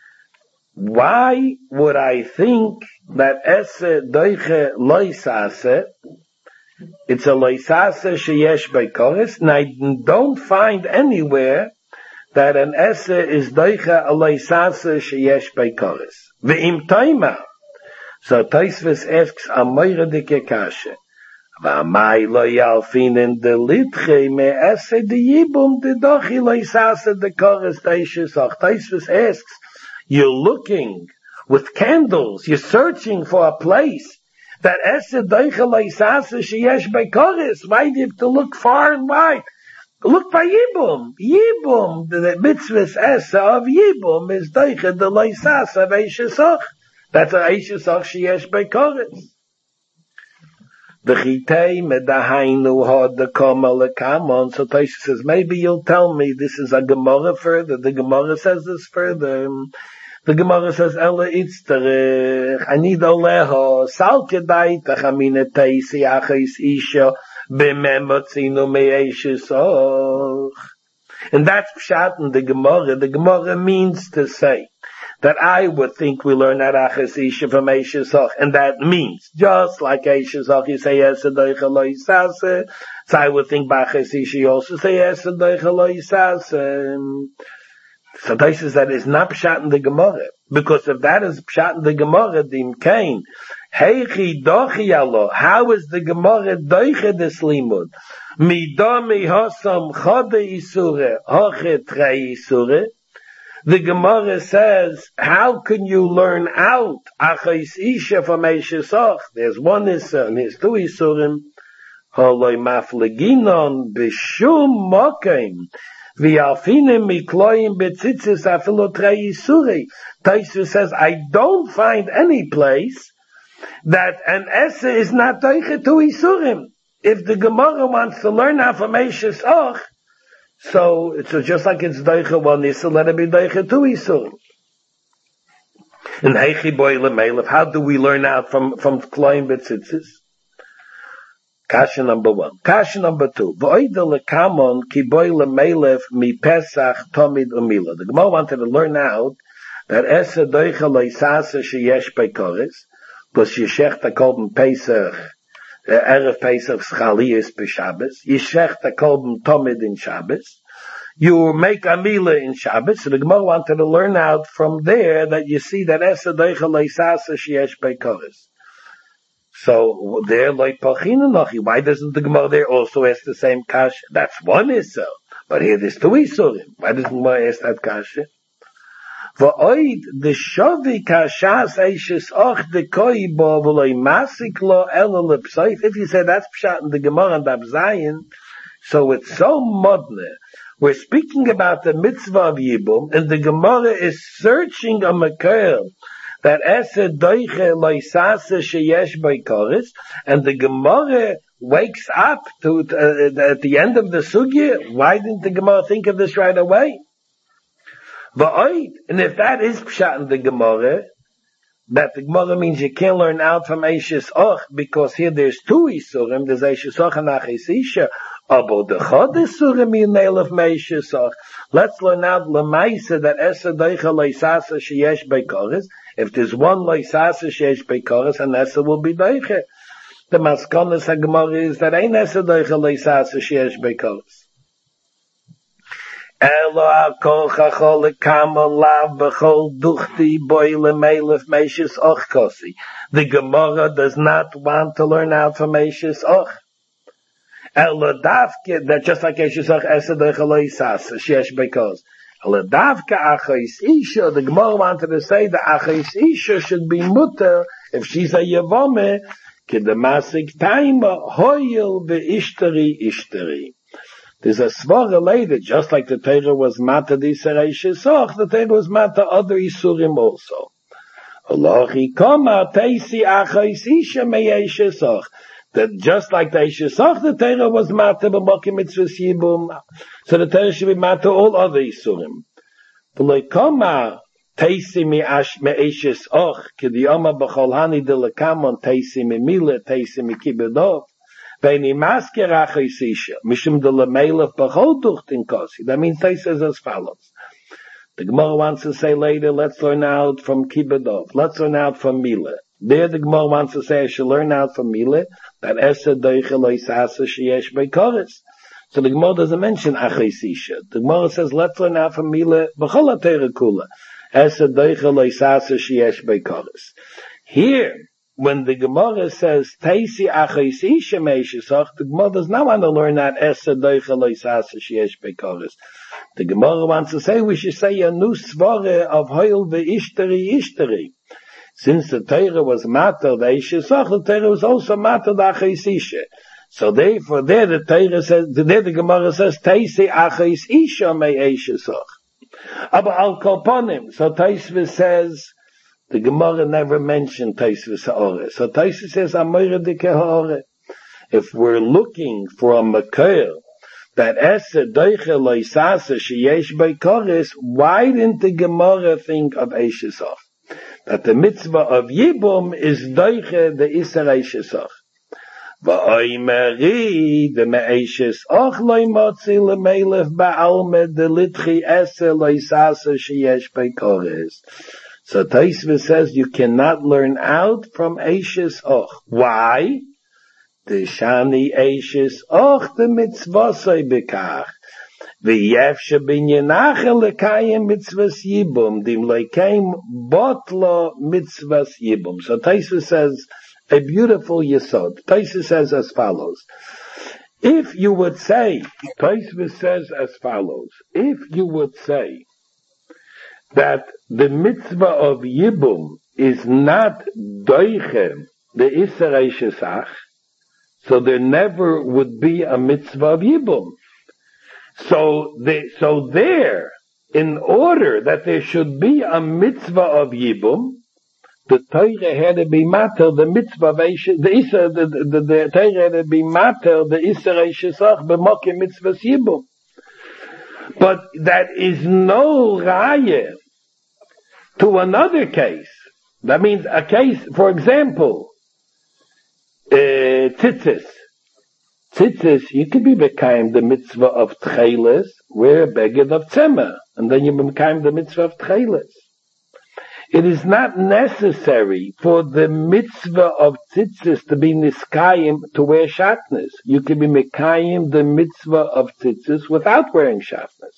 S1: why would I think that esse doiche loisase, it's a loisase sheyesh by kores, and I don't find anywhere that an esse is doiche a loisase sheyesh by kores. Ve'im toima. So Tosfos asks a moire dike kashe. V'amai lo yalfinen de litche me esse de yibum de dochi loisase de kores teishesach. Tosfos asks, you're looking with candles, you're searching for a place that esse doiche loisase sheyesh by kores. Why do you have to look far and wide? Look by Yibum. Yibum, the mitzvah's esse of Yibum is doiche de loisase of Eishesach. That's a Eishesach sheyesh by kores. The chitei medahainu had the kama lekamon. So Tosha says, maybe you'll tell me this is a Gemara further. The Gemara says this further. The Gemara says, Ela itzterich, I need oleho, sal kedai tachamine teisi achis isha, b'memotzinu me'eshesach. And that's pshat in the Gemara. The Gemara means to say that I would think we learn that achis isha from Eishesach, and that means, just like Eishesach, you say esedoich loisase, so I would think b'achis isha you also say esedoich loisase. So this is that is not pshat in the Gemara. Because if that is pshat in the Gemara, dim kain, heichi dochi alo, how is the Gemara doiche des limud? Midami hosam chode isure, hoche trei isure. The Gemara says, how can you learn out achais isha from Eishesach? There's one isur, and there's two isurim. Holoi mafleginon b'shum mokim. Tosfos says, I don't find any place that an esse is not doiche to isurim. If the Gemara wants to learn how from Eishesach, so it's just like it's doiche one issa, let it be doiche two isurim. And heichi boy lemelef, how do we learn out from from kloim betzitzis? Kasha number one. Kasha number two. V'oida lekamon ki boy lemelef mi pesach tomid umila. The Gemara wanted to learn out that esse doiche loisase sheyesh by kores, because yeshech takolben pesach, erev pesach schaliyis b'Shabbos, yeshech takolben tomid in Shabbos. You make a mila in Shabbos. So the Gemara wanted to learn out from there that you see that esse doiche loisase sheyesh by kores. So there, like Pachina Nochi, why doesn't the Gemara there also ask the same kasha? That's one issur, but here there's two isurim. Why doesn't the Gemara ask that kasha? V'oid the shavi kashas Eishesach the koi bo v'loi masik lo ela lepsoif. If you say that's pshat in the Gemara and Abzayin, so it's so modne. We're speaking about the mitzvah of Yibum, and the Gemara is searching a makar that esse doiche loisase sheyesh by kores, and the Gemara wakes up to uh, at the end of the sugya. Why didn't the Gemara think of this right away? V'oid, and if that is pshat in the Gemara, that the Gemara means you can't learn out from Eishesach, because here there's two isurim, there's Eishesach and achis isha. Abo the chod isurim yinel of Eishesach. Let's learn out lemaisa that esse doiche loisase sheyesh by kores. If there's one loisase sheyesh by kores, and esse will be doiche. The maskonas hagemara is that ein esse doiche loisase sheyesh by kores. Elo akol chachol kamon lav bechol duchti boile melef meishes och kosi. The Gemara does not want to learn out from meishes och. Elo davke, that just like meishes och esed echoloi sas, shesh bekos. Elo davke achos isha, the Gemara wanted to say that achos isha should be mutter if she's a yevome, kedemasik taima hoyel ve'ishteri ishteri. There's a svara later, just like the Torah was mata d'Yisrei Shesoch, the Torah was mata other Yisurim also. Alochi koma teisi achos isha meyei Shesoch. That just like the Shesoch, the Torah was mata b'mokim mitzvahs yibum. So the Torah should be mata all other Yisurim. V'loi koma teisi meyei Shesoch, k'diyoma b'chol hani d'lekamon teisi mimile, teisi mikibedov. That means they says as follows. The Gemara wants to say later, let's learn out from Kibedov. Let's learn out from Mila. There the Gemara wants to say I should learn out from Mila that Esed Doichel Oisasa Sheyesh Beikoris. So the Gemara doesn't mention Achisisha. The Gemara says let's learn out from Mila B'chol HaTorah Kula. Esed Doichel Oisasa Sheyesh Beikoris. Here, when the Gemara says Teisi Achos Isha Meishesach, the Gemara does not want to learn that Esed Doichel Oisasa Sheyesh Beikoris. The Gemara wants to say we should say a new svara of Hoil ve'ishteri ishteri. Since the Torah was matter the Eishesach, the Torah was also matter the Achos Isha. So therefore there the Torah says, there the Gemara says Teisi Achos Isha Meishesach. Aber al kolponim, so Tosfos says the Gemara never mentioned Tosfos Ha'oreh. So Tosfos says, Amoyre Dike Ha'oreh. If we're looking for a Makir, that Esed Doichel Oisasa Sheyesh Beikoris, why didn't the Gemara think of Eishesach? That the mitzvah of Yibum is Doiche the Isser Eishesach. V'oimeri the Me'eishesach loy motzi le'melef ba'alme de litchi Esed Oisasa Sheyesh Beikoris. So Tosfos says you cannot learn out from Eishes Och. Why? The Shani Eishes Och the mitzvosai bekach. The Yefshe bin Yenachel lekayim mitzvahs yibum. Dim lekeim botlo mitzvahs yibum. So Tosfos says a beautiful yesod. Tosfos says as follows. If you would say, Tosfos says as follows. If you would say that the mitzvah of Yibum is not doiche the Isser Eishesach, so there never would be a mitzvah of Yibum. So they, so there, in order that there should be a mitzvah of Yibum, the Torah had to be matter the mitzvah of Eishesach, the Isser, the, the, the Torah had to be matter the Isser Eishesach b'mokim mitzvahs Yibum. But that is no raya to another case. That means a case, for example, uh, tzitzis. Tzitzis, you could be mekayim the mitzvah of tcheles, wear a beged of tzemah, and then you mekayim the mitzvah of tcheles. It is not necessary for the mitzvah of tzitzis to be niskayim to wear shatnez. You can be mekayim the mitzvah of tzitzis without wearing shatnez.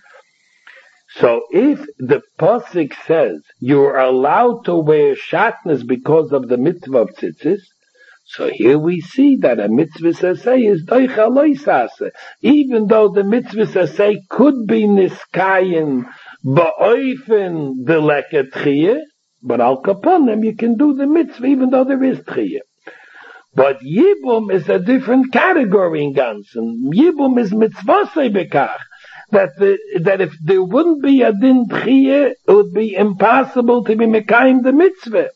S1: So if the pasuk says you are allowed to wear shatnez because of the mitzvah of tzitzis, so here we see that a mitzvah saseh is doicha loisase. Even though the mitzvah saseh could be niskayim ba'oifen the leket tchiyah, but al kaponim you can do the mitzvah even though there is tchiyah. But Yibum is a different category in Gansen. Yibum is mitzvosei bekach. That the, that if there wouldn't be a din tchiyah, it would be impossible to be mekayim the mitzvah.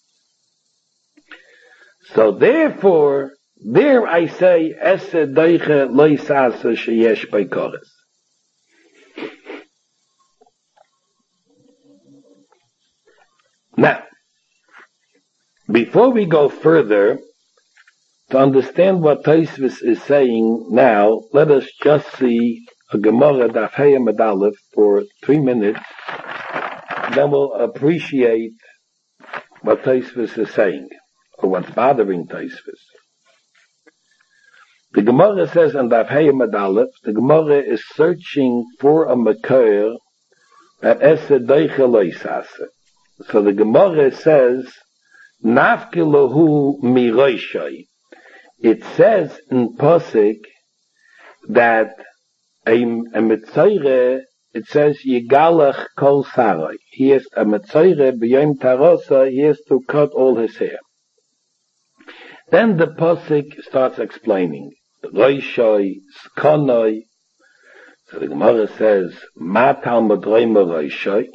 S1: So therefore, there I say, Esed Doiche Loisasa Sheyesh Beikoris. Now, before we go further, to understand what Tosfos is saying now, let us just see a Gemara Daf Hey Amud Aleph for three minutes. Then we'll appreciate what Tosfos is saying, or what's bothering Tosfos. The Gemara says in Daf Hey Amud Aleph, the Gemara is searching for a Makor that Esed Doiche Loisase. So the Gemara says, Nafki Lohu Miroishai. It says in Posik that a, a Mitzayre, it says Yigalach Kol Sarai. He has a Mitzayre b'Yom Tarosa, he has to cut all his hair. Then the Posik starts explaining. Roishoi, Skonoi. So the Gemara says, Ma Talmud Reima Roishoi.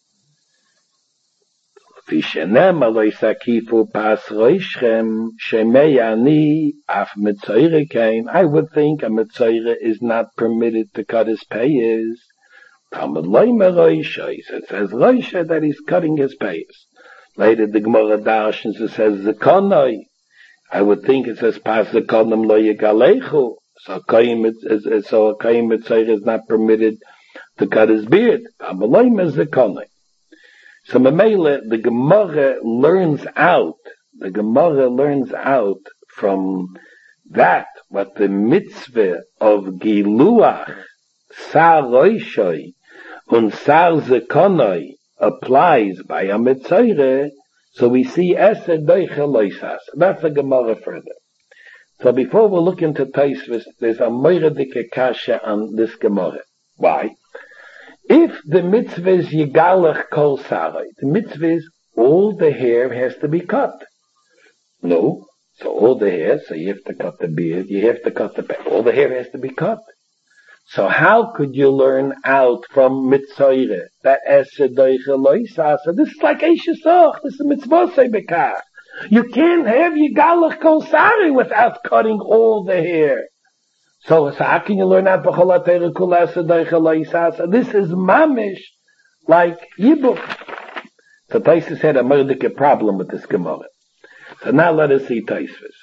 S1: Fishenem aloi sakifu pas roishchem shemei ani af mitzaire kain. I would think a mitzaire is not permitted to cut his payas. Talmud Reima Roishoi. So it says Roishoi that he's cutting his payas. Later the Gemara darshans it says Zekonoi. I would think it says pas zekonim lo yigalechu. So kayim is so a kayim mitzayir is not permitted to cut his beard. Amalayim is zekonim. So Mamela, the Gemara learns out. The Gemara learns out from that what the mitzvah of giluach sar roishoi and sar zekonoi applies by a mitzayir. So we see Esed Doiche Loisas. That's the Gemara further. So before we look into Taisvis, there's a Moiradike Kasha on this Gemara. Why? If the mitzvah is Yigalach Kol Sarai, the mitzvah is all the hair has to be cut. No. So all the hair, so you have to cut the beard, you have to cut the back. All the hair has to be cut. So how could you learn out from Mitzayre that Esed Doiche Loisas? So this is like Eishesach. This is Mitzvah Bekar. You can't have Yigalach Kol Sarai without cutting all the hair. So, so how can you learn out B'chol HaTorah Kul Esed Doiche Loisas? This is mamish like Yibuk. So Taisus had a murdike problem with this Gemara. So now let us see Taisvis.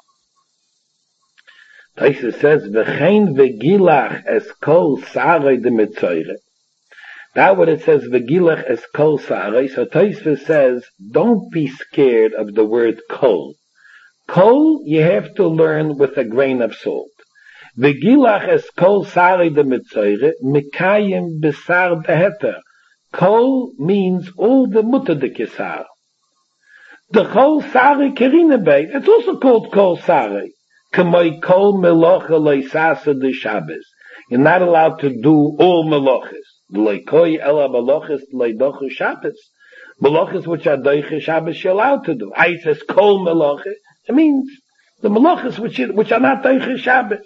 S1: Taisvis says, V'chein v'gilach es kol sarai de mitzayre. That what it says, v'gilach es kol sarai. So Taisvis says, don't be scared of the word kol. Kol, you have to learn with a grain of salt. V'gilach es kol sarai de mitzayre, mikayim besar deheter. Kol means all the mutter de kisar. The kol sarai kerine beit, it's also called kol sarai. Kamoi kol melocha leisasa de Shabbos. You're not allowed to do all melochas. Leikoi ela melochas leidocha Shabbos. Melochas which are doicha Shabbos you're allowed to do. I says kol melocha. It means the melochas which, which are not doicha Shabbos.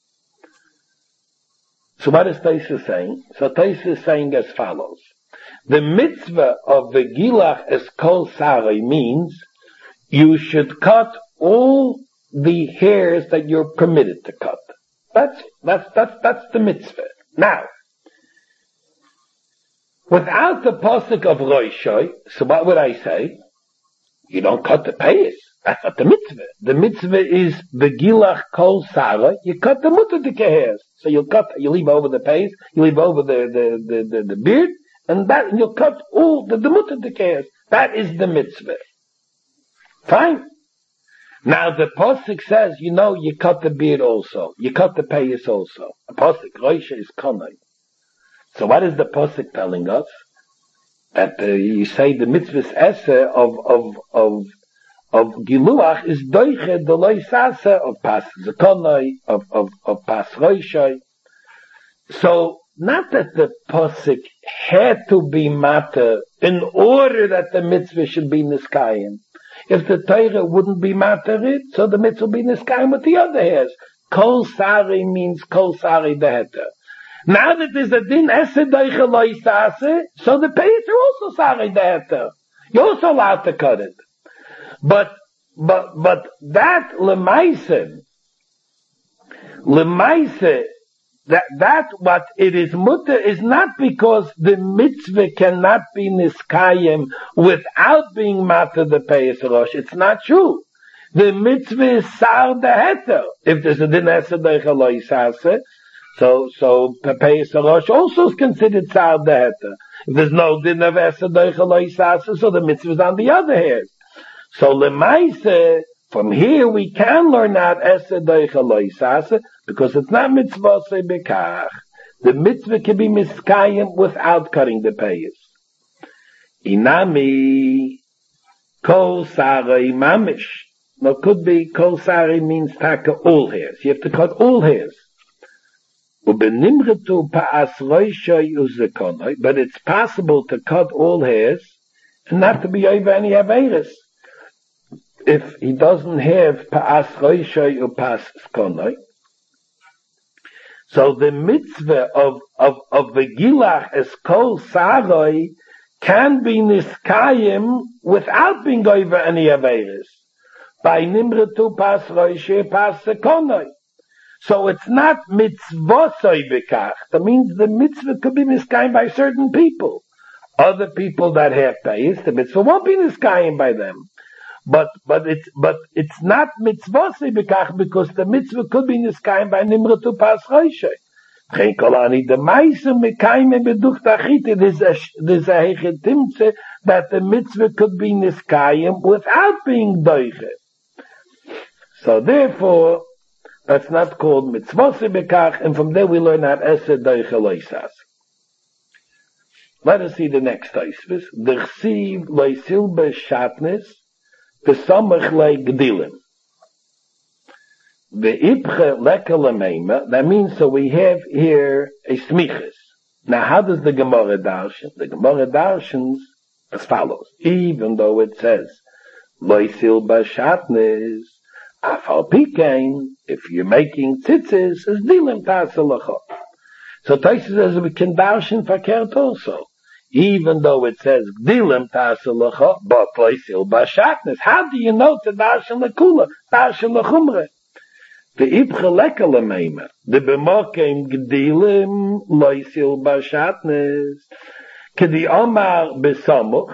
S1: So what is Taisa saying? So Taisa is saying as follows. The mitzvah of the gilach es kol sarai means you should cut all the hairs that you're permitted to cut. That's, that's, that's, that's the mitzvah. Now, without the pasuk of Roishoi, so what would I say? You don't cut the payas. That's not the mitzvah. The mitzvah is the gilach kol sara. You cut the mutadike hairs. So you'll cut, you leave over the payas, you leave over the, the, the, the, the beard, and that, and you'll cut all the, the mutadike hairs. That is the mitzvah. Fine. Now the Pasuk says, you know, you cut the beard also. You cut the payas also. The Pasuk, Roisha is konai. So what is the Pasuk telling us? That uh, you say the mitzvah's esse of, of, of, of Giluach is doiche the loisase of pas zekonai, of, of, of pas Roishai. So, not that the Pasuk had to be matter in order that the mitzvah should be niskayim. If the Torah wouldn't be materit, so the mitzvah will be niskayim with the other hairs. Kol sari means kol sari deheter. Now that there's a din esed doiche loisase, so the payas are also sari deheter. You're also allowed to cut it. But, but, but that lemaise, lemaise, that, that what it is mutter is not because the mitzvah cannot be niskayim without being matter the payas rosh. It's not true. The mitzvah is sar deheter. If there's a din esed doiche loisase, so, so payas rosh also is considered sar deheter. If there's no din of esed doiche loisase, so the mitzvah is on the other hand. So lemaise, From here we can learn out Esa Doicha Loisasa, because it's not mitzvah say bekach. The mitzvah can be miskayim without cutting the payas. Inami kol sarai mamish. No, could be kol sarai means taka all hairs. You have to cut all hairs. But it's possible to cut all hairs and not to be over any averis. If he doesn't have pa'as roishay or pa'as skonoi. So the mitzvah of, of, of the gilach as kol saroi can be niskayim without being over any averis. By nimretu pa'as roishay pa'as skonoi. So it's not mitzvah bekach. That means the mitzvah could be niskayim by certain people. Other people that have payis, the mitzvah won't be niskayim by them. But but it's but it's not mitzvah bekach because the mitzvah could be niskayim by nimratu pas roishay. Geen kolani the meise mekayim beducht achite. There's a there's a hechetimtze that the mitzvah could be niskayim without being doiche. So therefore, that's not called mitzvah bekach, and from there we learn that esed doiche loisas. Let us see the next taisvis. D'chsiv loisil beshatnes. The samach like gdilim. The ipche lekalameima, that means so we have here a smichas. Now how does the Gemara darshan? The Gemara darshans as follows. Even though it says, loisil bashatnes, afal pikein, if you're making tzitzis, is dilim tasalacha. So Taisa says we can darshan fakert also. Even though it says Gdilim Tasalacha, but Loisil Bashatnes. How do you know to Darshan Lekula, Darshan Lechumre? The Ibcha Lekalameima, the Bemokim Gdilim Loisil Bashatnes, Kedi Omar Besamuch.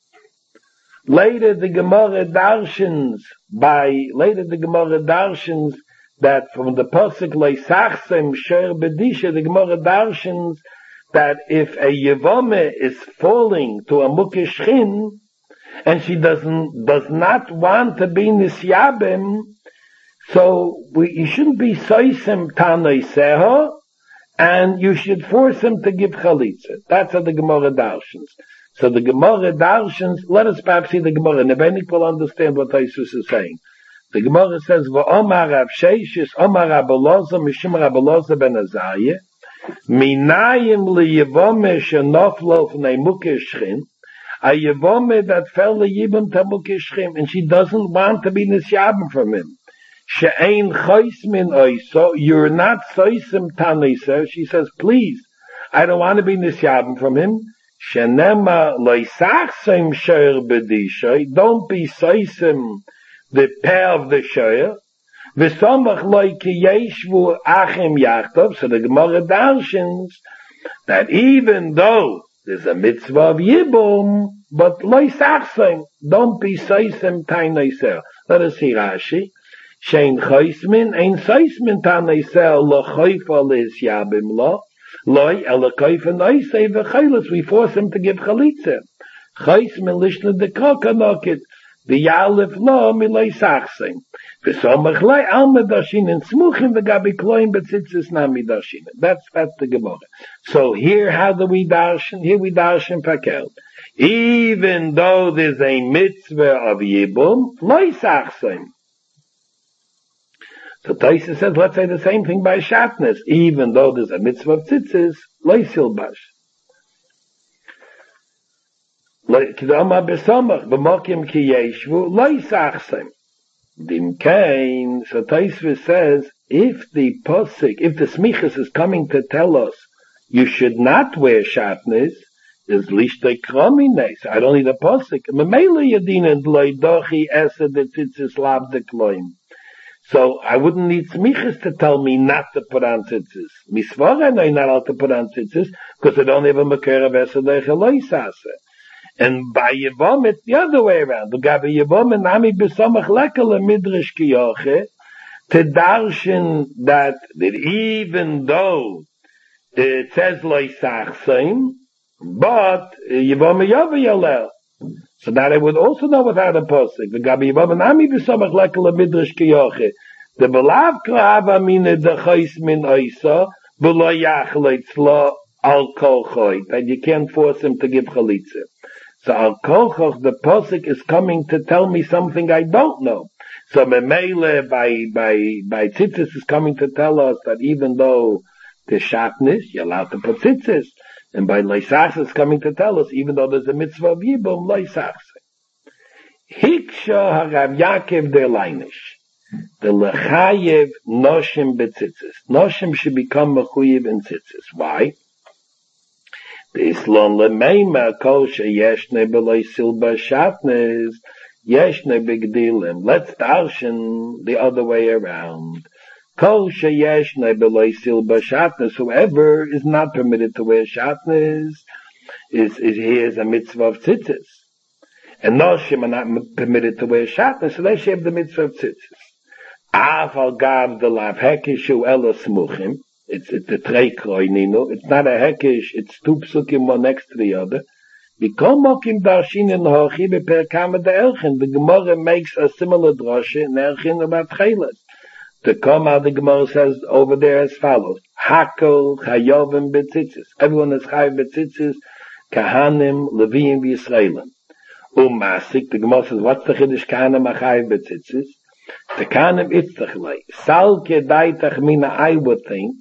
S1: Later the Gemara darshans by later the Gemara darshans that from the pasuk Leisachsem Sher Bedisha, the Gemara darshans that if a Yevome is falling to a Mukishchin, and she doesn't, does not want to be Nisyabim, so we, you shouldn't be Soisim Tanoi Seho, and you should force him to give Chalitza. That's how the Gemara darshans. So the Gemara darshans, let us perhaps see the Gemara, Nebenik will understand what Taisus is saying. The Gemara says, V'omar Rav Sheishis, Omar Rabbeloza, Mishim Rabbeloza ben Azariah, Minayim liyevome shenoflo fnei mukeshchin, a yevome that fell liyibim to mukeshchin, and she doesn't want to be nisyabim from him. She'ein choismin oiso, you're not soisim tanisa. She says, please, I don't want to be nisyabim from him. Shenema loisachsim shoyer bedishay, don't be soisim the pair of the shoyer. V'somach loy ki yeshvu achim yachtov. So the Gemara darshans that even though there's a mitzvah of yibum, but loy sachsim, don't be soisim tainaiser. Let us see Rashi. Shein choismin, ein soismin tainaiser lo choifa lis yabim lo, loy ela choifa noisei v'chaylas. We force him to give chalitza. Choismin lishna de kokanokit. The Yalef lo milay sachsim. V'somach lay alma dashin and smuchim v'gabi kloim betzitzis nami dashin. That's, that's the Gemara. So here, how do we darshan? Here we darshan pakel. Even though there's a mitzvah of yibum, loy sachsim. So Taisa says, let's say the same thing by shatnez. Even though there's a mitzvah of tzitzis, loy silbash. K'dama besamach b'mokim ki yeshvu loy sachsim. Dim kain. So Taisva says, if the posik, if the smichas is coming to tell us you should not wear shatnez, is lishtei kromines. I don't need a posik. Memele yadin loy dochi esa de tzitzis lab de kloim. So I wouldn't need smichas to tell me not to put on tzitzis. Misvara no, not allowed to put on tzitzis because I don't have a makar of esa de loy sasa. And by Yevom, it's the other way around. The Gabi Yevom and Ami B'Samach Lekele Midrash Kiyoche, to darshan that, that even though it says Lo Sachsim, but Yevom Yova Yolel. So that I would also know without a posik. The Gabi Babanami b'samach lekel midrash kiyoche. The belav krava mine de chayis min oisa b'lo yachleitz lo al kol choy. That you can't force him to give chalitza. So al kol choch, the posik is coming to tell me something I don't know. So Memele by by by tzitzis is coming to tell us that even though the shatnis, you're allowed to put tzitzis. And by Leisachse is coming to tell us, even though there's a mitzvah of Yibum, Leisachse. Hiksha harav Yaakov der Leinish. The lechayev noshim betzitzis. Noshim should become mechuyev in tzitzis. Why? The Islam lemeima kol sheyeshne beloi silba shatnes yeshne bigdilim. Let's darshan the other way around. Kol sheyeshne beloi silba shatnes. Whoever is not permitted to wear shatnes is is he has a mitzvah of tzitzis. And noshim are not permitted to wear shatnes, so they should have the mitzvah of tzitzis. Aval gav de lav hekishu ela smuchim. It's it's a treikroy nino. It's not a hekish. It's two psukim one next to the other. Bikom mokim darshin in hochi beperkama de elchin. The Gemara makes a similar drasha in elchin about chelas. The Kama, the Gemara says over there as follows: Hakol chayovim betzitzis. Everyone is chayav betzitzis. Kahanim, Leviim, Yisraelim. Umasik. The Gemara says, what's the chiddush kahanim achayav betzitzis? The kahanim itztachlei. Sal kedaitach mina, I would think.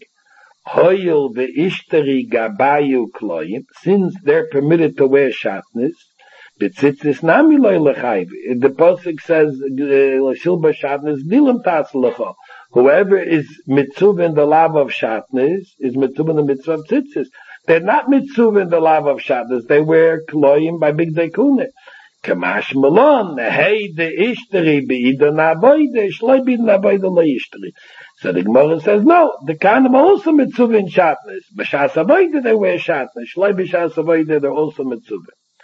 S1: Hoyel ve'ishteri gabayu kloyim. Since they're permitted to wear shatnis, betzitzis nami loy lechayiv. The pasuk says, shilba shatnis dilim tas lecha. Whoever is mitzvah in the love of shatnis is mitzvah in the mitzvah of tzitzis. They're not mitzvah in the love of shatnis. They wear kloyim by big dekune. Kamash malon, hey the ishteri beida naboide, shloi beida naboide lo ishteri. So the Gemara says, no, the kahanim are also mitzvah in shatnis. B'shas avoide they wear shatnis. Shloi b'shas avoide they're also mitzvah.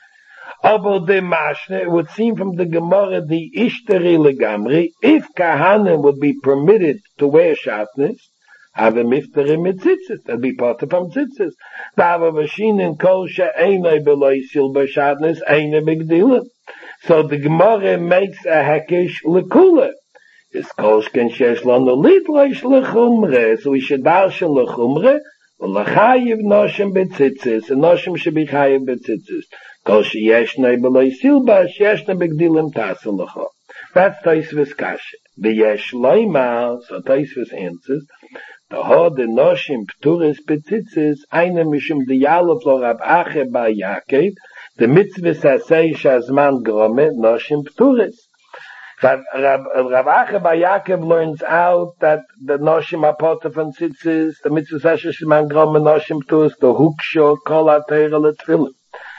S1: Although the mashne, it would seem from the Gemara, the ishteri legamri, if kahanim would be permitted to wear shatnis, have a mifteri mitzitzis, that'd be part of them tzitzis. Dava v'shinin kol she'enei beloi silba shatnis, enei bigdilim. So the Gemara makes a hekesh lekula. It's kol shken shesh lanu lidloish lechumre, so we should darshan lechumre, v'lechayiv noshim betzitzis, and noshim should be chayiv betzitzis. Kol sheyeshnei beloi silba, sheyeshnei bigdilim tasen lecha. That's Taisvis kasha. V'yesh loima, so Taisvis answers, the ho de noshim pturis betzitzis, eine mishum de yalav lo rab ache ba Yaakov, the mitzvah sasei shazman grome, noshim pturis. That Rab, Rab Ache ba Yaakov learns out that the noshim are part of tzitzis, the mitzvah sasei shazman grome, noshim pturis, the huksho kol ha-teira le-tfilim.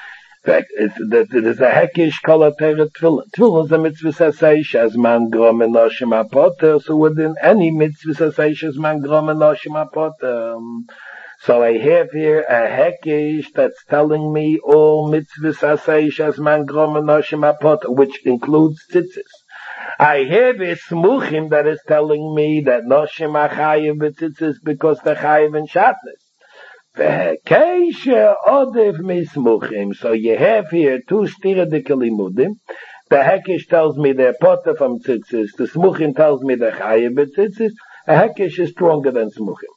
S1: In fact, there's a hekish kol ha-teira tefillin. Tefillin is a mitzvah sasei shazman grom enoshim apoter, so within any mitzvah sasei shazman grom enoshim apoter. So I have here a hekish that's telling me all mitzvah sasei shazman grom enoshim apoter, which includes tzitzis. I have a smuchim that is telling me that noshim achayiv b'tzitzis because they're chayiv in shatnes. So you have here two stiradike limudim. The hekish tells me they're potter from tzitzis. The smuchim tells me they're chayiv b'tzitzis. A hekish is stronger than smuchim.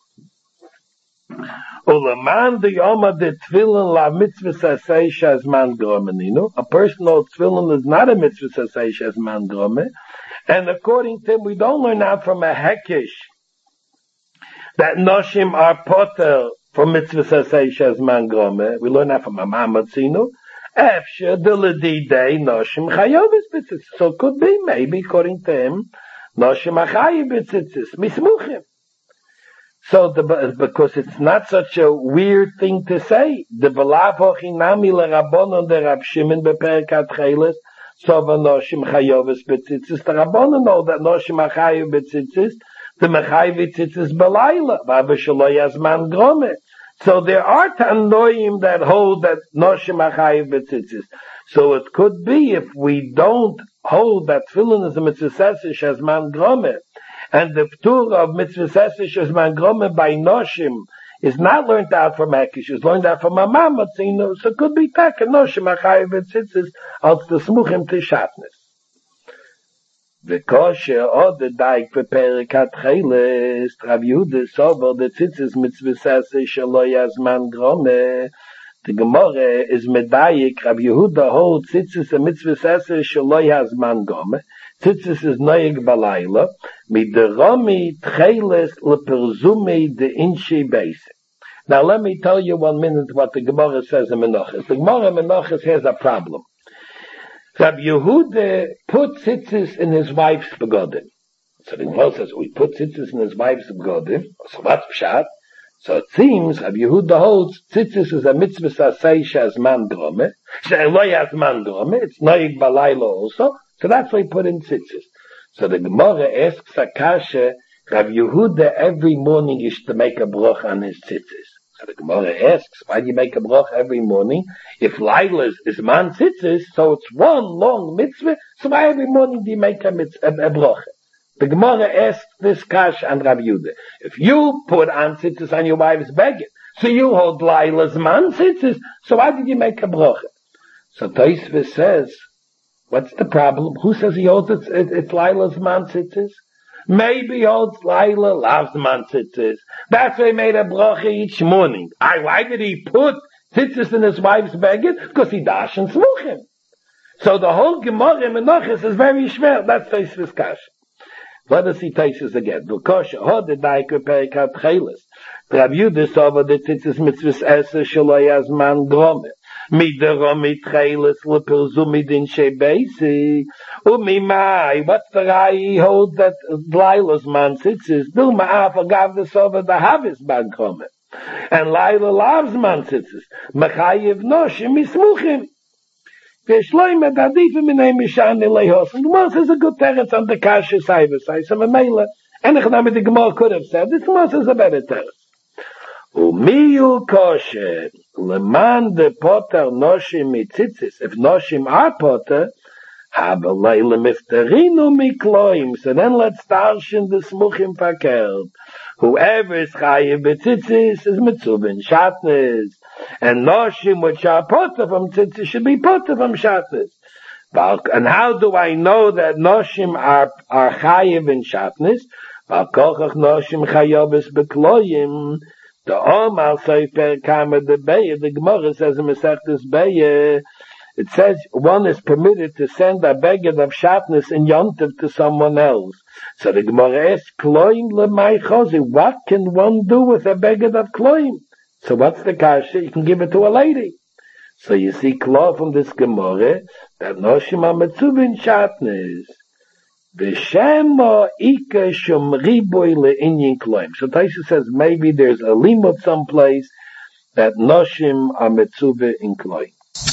S1: Ulaman the yoma de tefillin la mitzvah sasei shazman gromeninu. A personal tefillin is not a mitzvah sasei shazman gromen. And according to him, we don't learn out from a hekish that noshim are potter from mitzvah sasei shazman grome. We learn that from a mamatzinu. Efshe deledi day noshim chayovis b'tzitzis. So it could be, maybe, according to him, noshim achayiv b'tzitzis, mismuchim. So the, because it's not such a weird thing to say. The v'lav hochinami l'rabonon de Rab Shimon beperkat cheles, so v'noshim chayovis b'tzitzis. The rabonon know that noshim achayiv b'tzitzis, the mechayiv b'tzitzis b'layla, v'ava shelo yazman grome. So there are tannoim that hold that noshim achayiv b'tzitzis. So it could be if we don't hold that tefillin is a mitzvah sasei shazman grome, and the ptur of mitzvah sasei shazman grome by noshim is not learned out from Hekesh, is learned out from a mama, so it could be taka, noshim achayev b'tzitzis, als the smuchim tishatnis. V'kosher od the daik v'perik hatcheles, Rav Yehuda sover the tzitzis mitzvesase shelo yazman grome. The Gemara is medayik. Rav Yehuda holds tzitzis a mitzvesase shelo yazman grome. Tzitzis is noyeg balayla. Mideromi tcheles leperzumi de inshi beis. Now let me tell you one minute what the Gemara says in Menachos. The Gemara in Menachos has a problem. Rabbi Yehuda put tzitzis in his wife's begodim. So the Gemara says, we put tzitzis in his wife's begodim. So what's pshat? So it seems Rabbi Yehuda holds tzitzis is a mitzvah sasei she'as man grome. She'eloi has man grome. It's noig balayla also. So that's why he put in tzitzis. So the Gemara asks Akasha, Rabbi Yehuda every morning used to make a broch on his tzitzis. So the Gemara asks, why do you make a broch every morning? If Laila is, is man tzitzis, so it's one long mitzvah, so why every morning do you make a, mitzvah, a, a broch? The Gemara asks this kash on Rabbi Yehuda. If you put on tzitzis on your wife's beggar, so you hold Laila's man tzitzis, so why did you make a broch? So Tosfos says, what's the problem? Who says he holds it's, it, it's Laila's man tzitzis? Maybe he holds Laila loves man tzitzis. That's why he made a bracha each morning. I, why did he put tzitzis in his wife's beggar? Because he dash and smuchim. So the whole Gemara in Menachos is very schwer. That's Tosfos kash. Let us see Tosfos again. V'kosher hod the daiker perikat cheles. Rabbi Yehuda sover the tzitzis mitzvahs eser shelo yazman grome. Mideromi tcheles leperzumi din shebeisi. Umimai, what's the guy he holds that Laila's man tzitzis? Dilma afa gav the sover the havis ban grome. And Laila loves man tzitzis. Mechayev noshim mismuchim. V'shloime dadifim minei mishan nilei and the Gemara says a good teretz on the kasha saivasai. So Mamela, anything the Gemara could have said, this Gemara says a better teretz. Umiyu kosher, leman de poter noshim mitzitzis. If noshim are poter, have a leila mifterinu mikloim. So then let's darshan the smuchim fakert. Whoever is chayiv b'tzitzis is mitzubin shatnes. And noshim which are poter from tzitzis should be poter from shatnes. And how do I know that noshim are, are chayiv in shatnes? V'kochach noshim chayobes bekloyim. The Omar Sefer Kama de Beya, the Gemara says in Masechtas Beya, it says one is permitted to send a beggar of shatness in Yontiv to someone else. So the Gemara asks, Kloim lemay chozi, what can one do with a beggar of Kloim? So what's the kasha? You can give it to a lady. So you see Klo from this Gemara, that Noshim HaMetzubin shatness. V'shema ika shum riboy le'inyin kloim. So Tosfos says maybe there's a limud someplace that noshim are metzuve in kloim.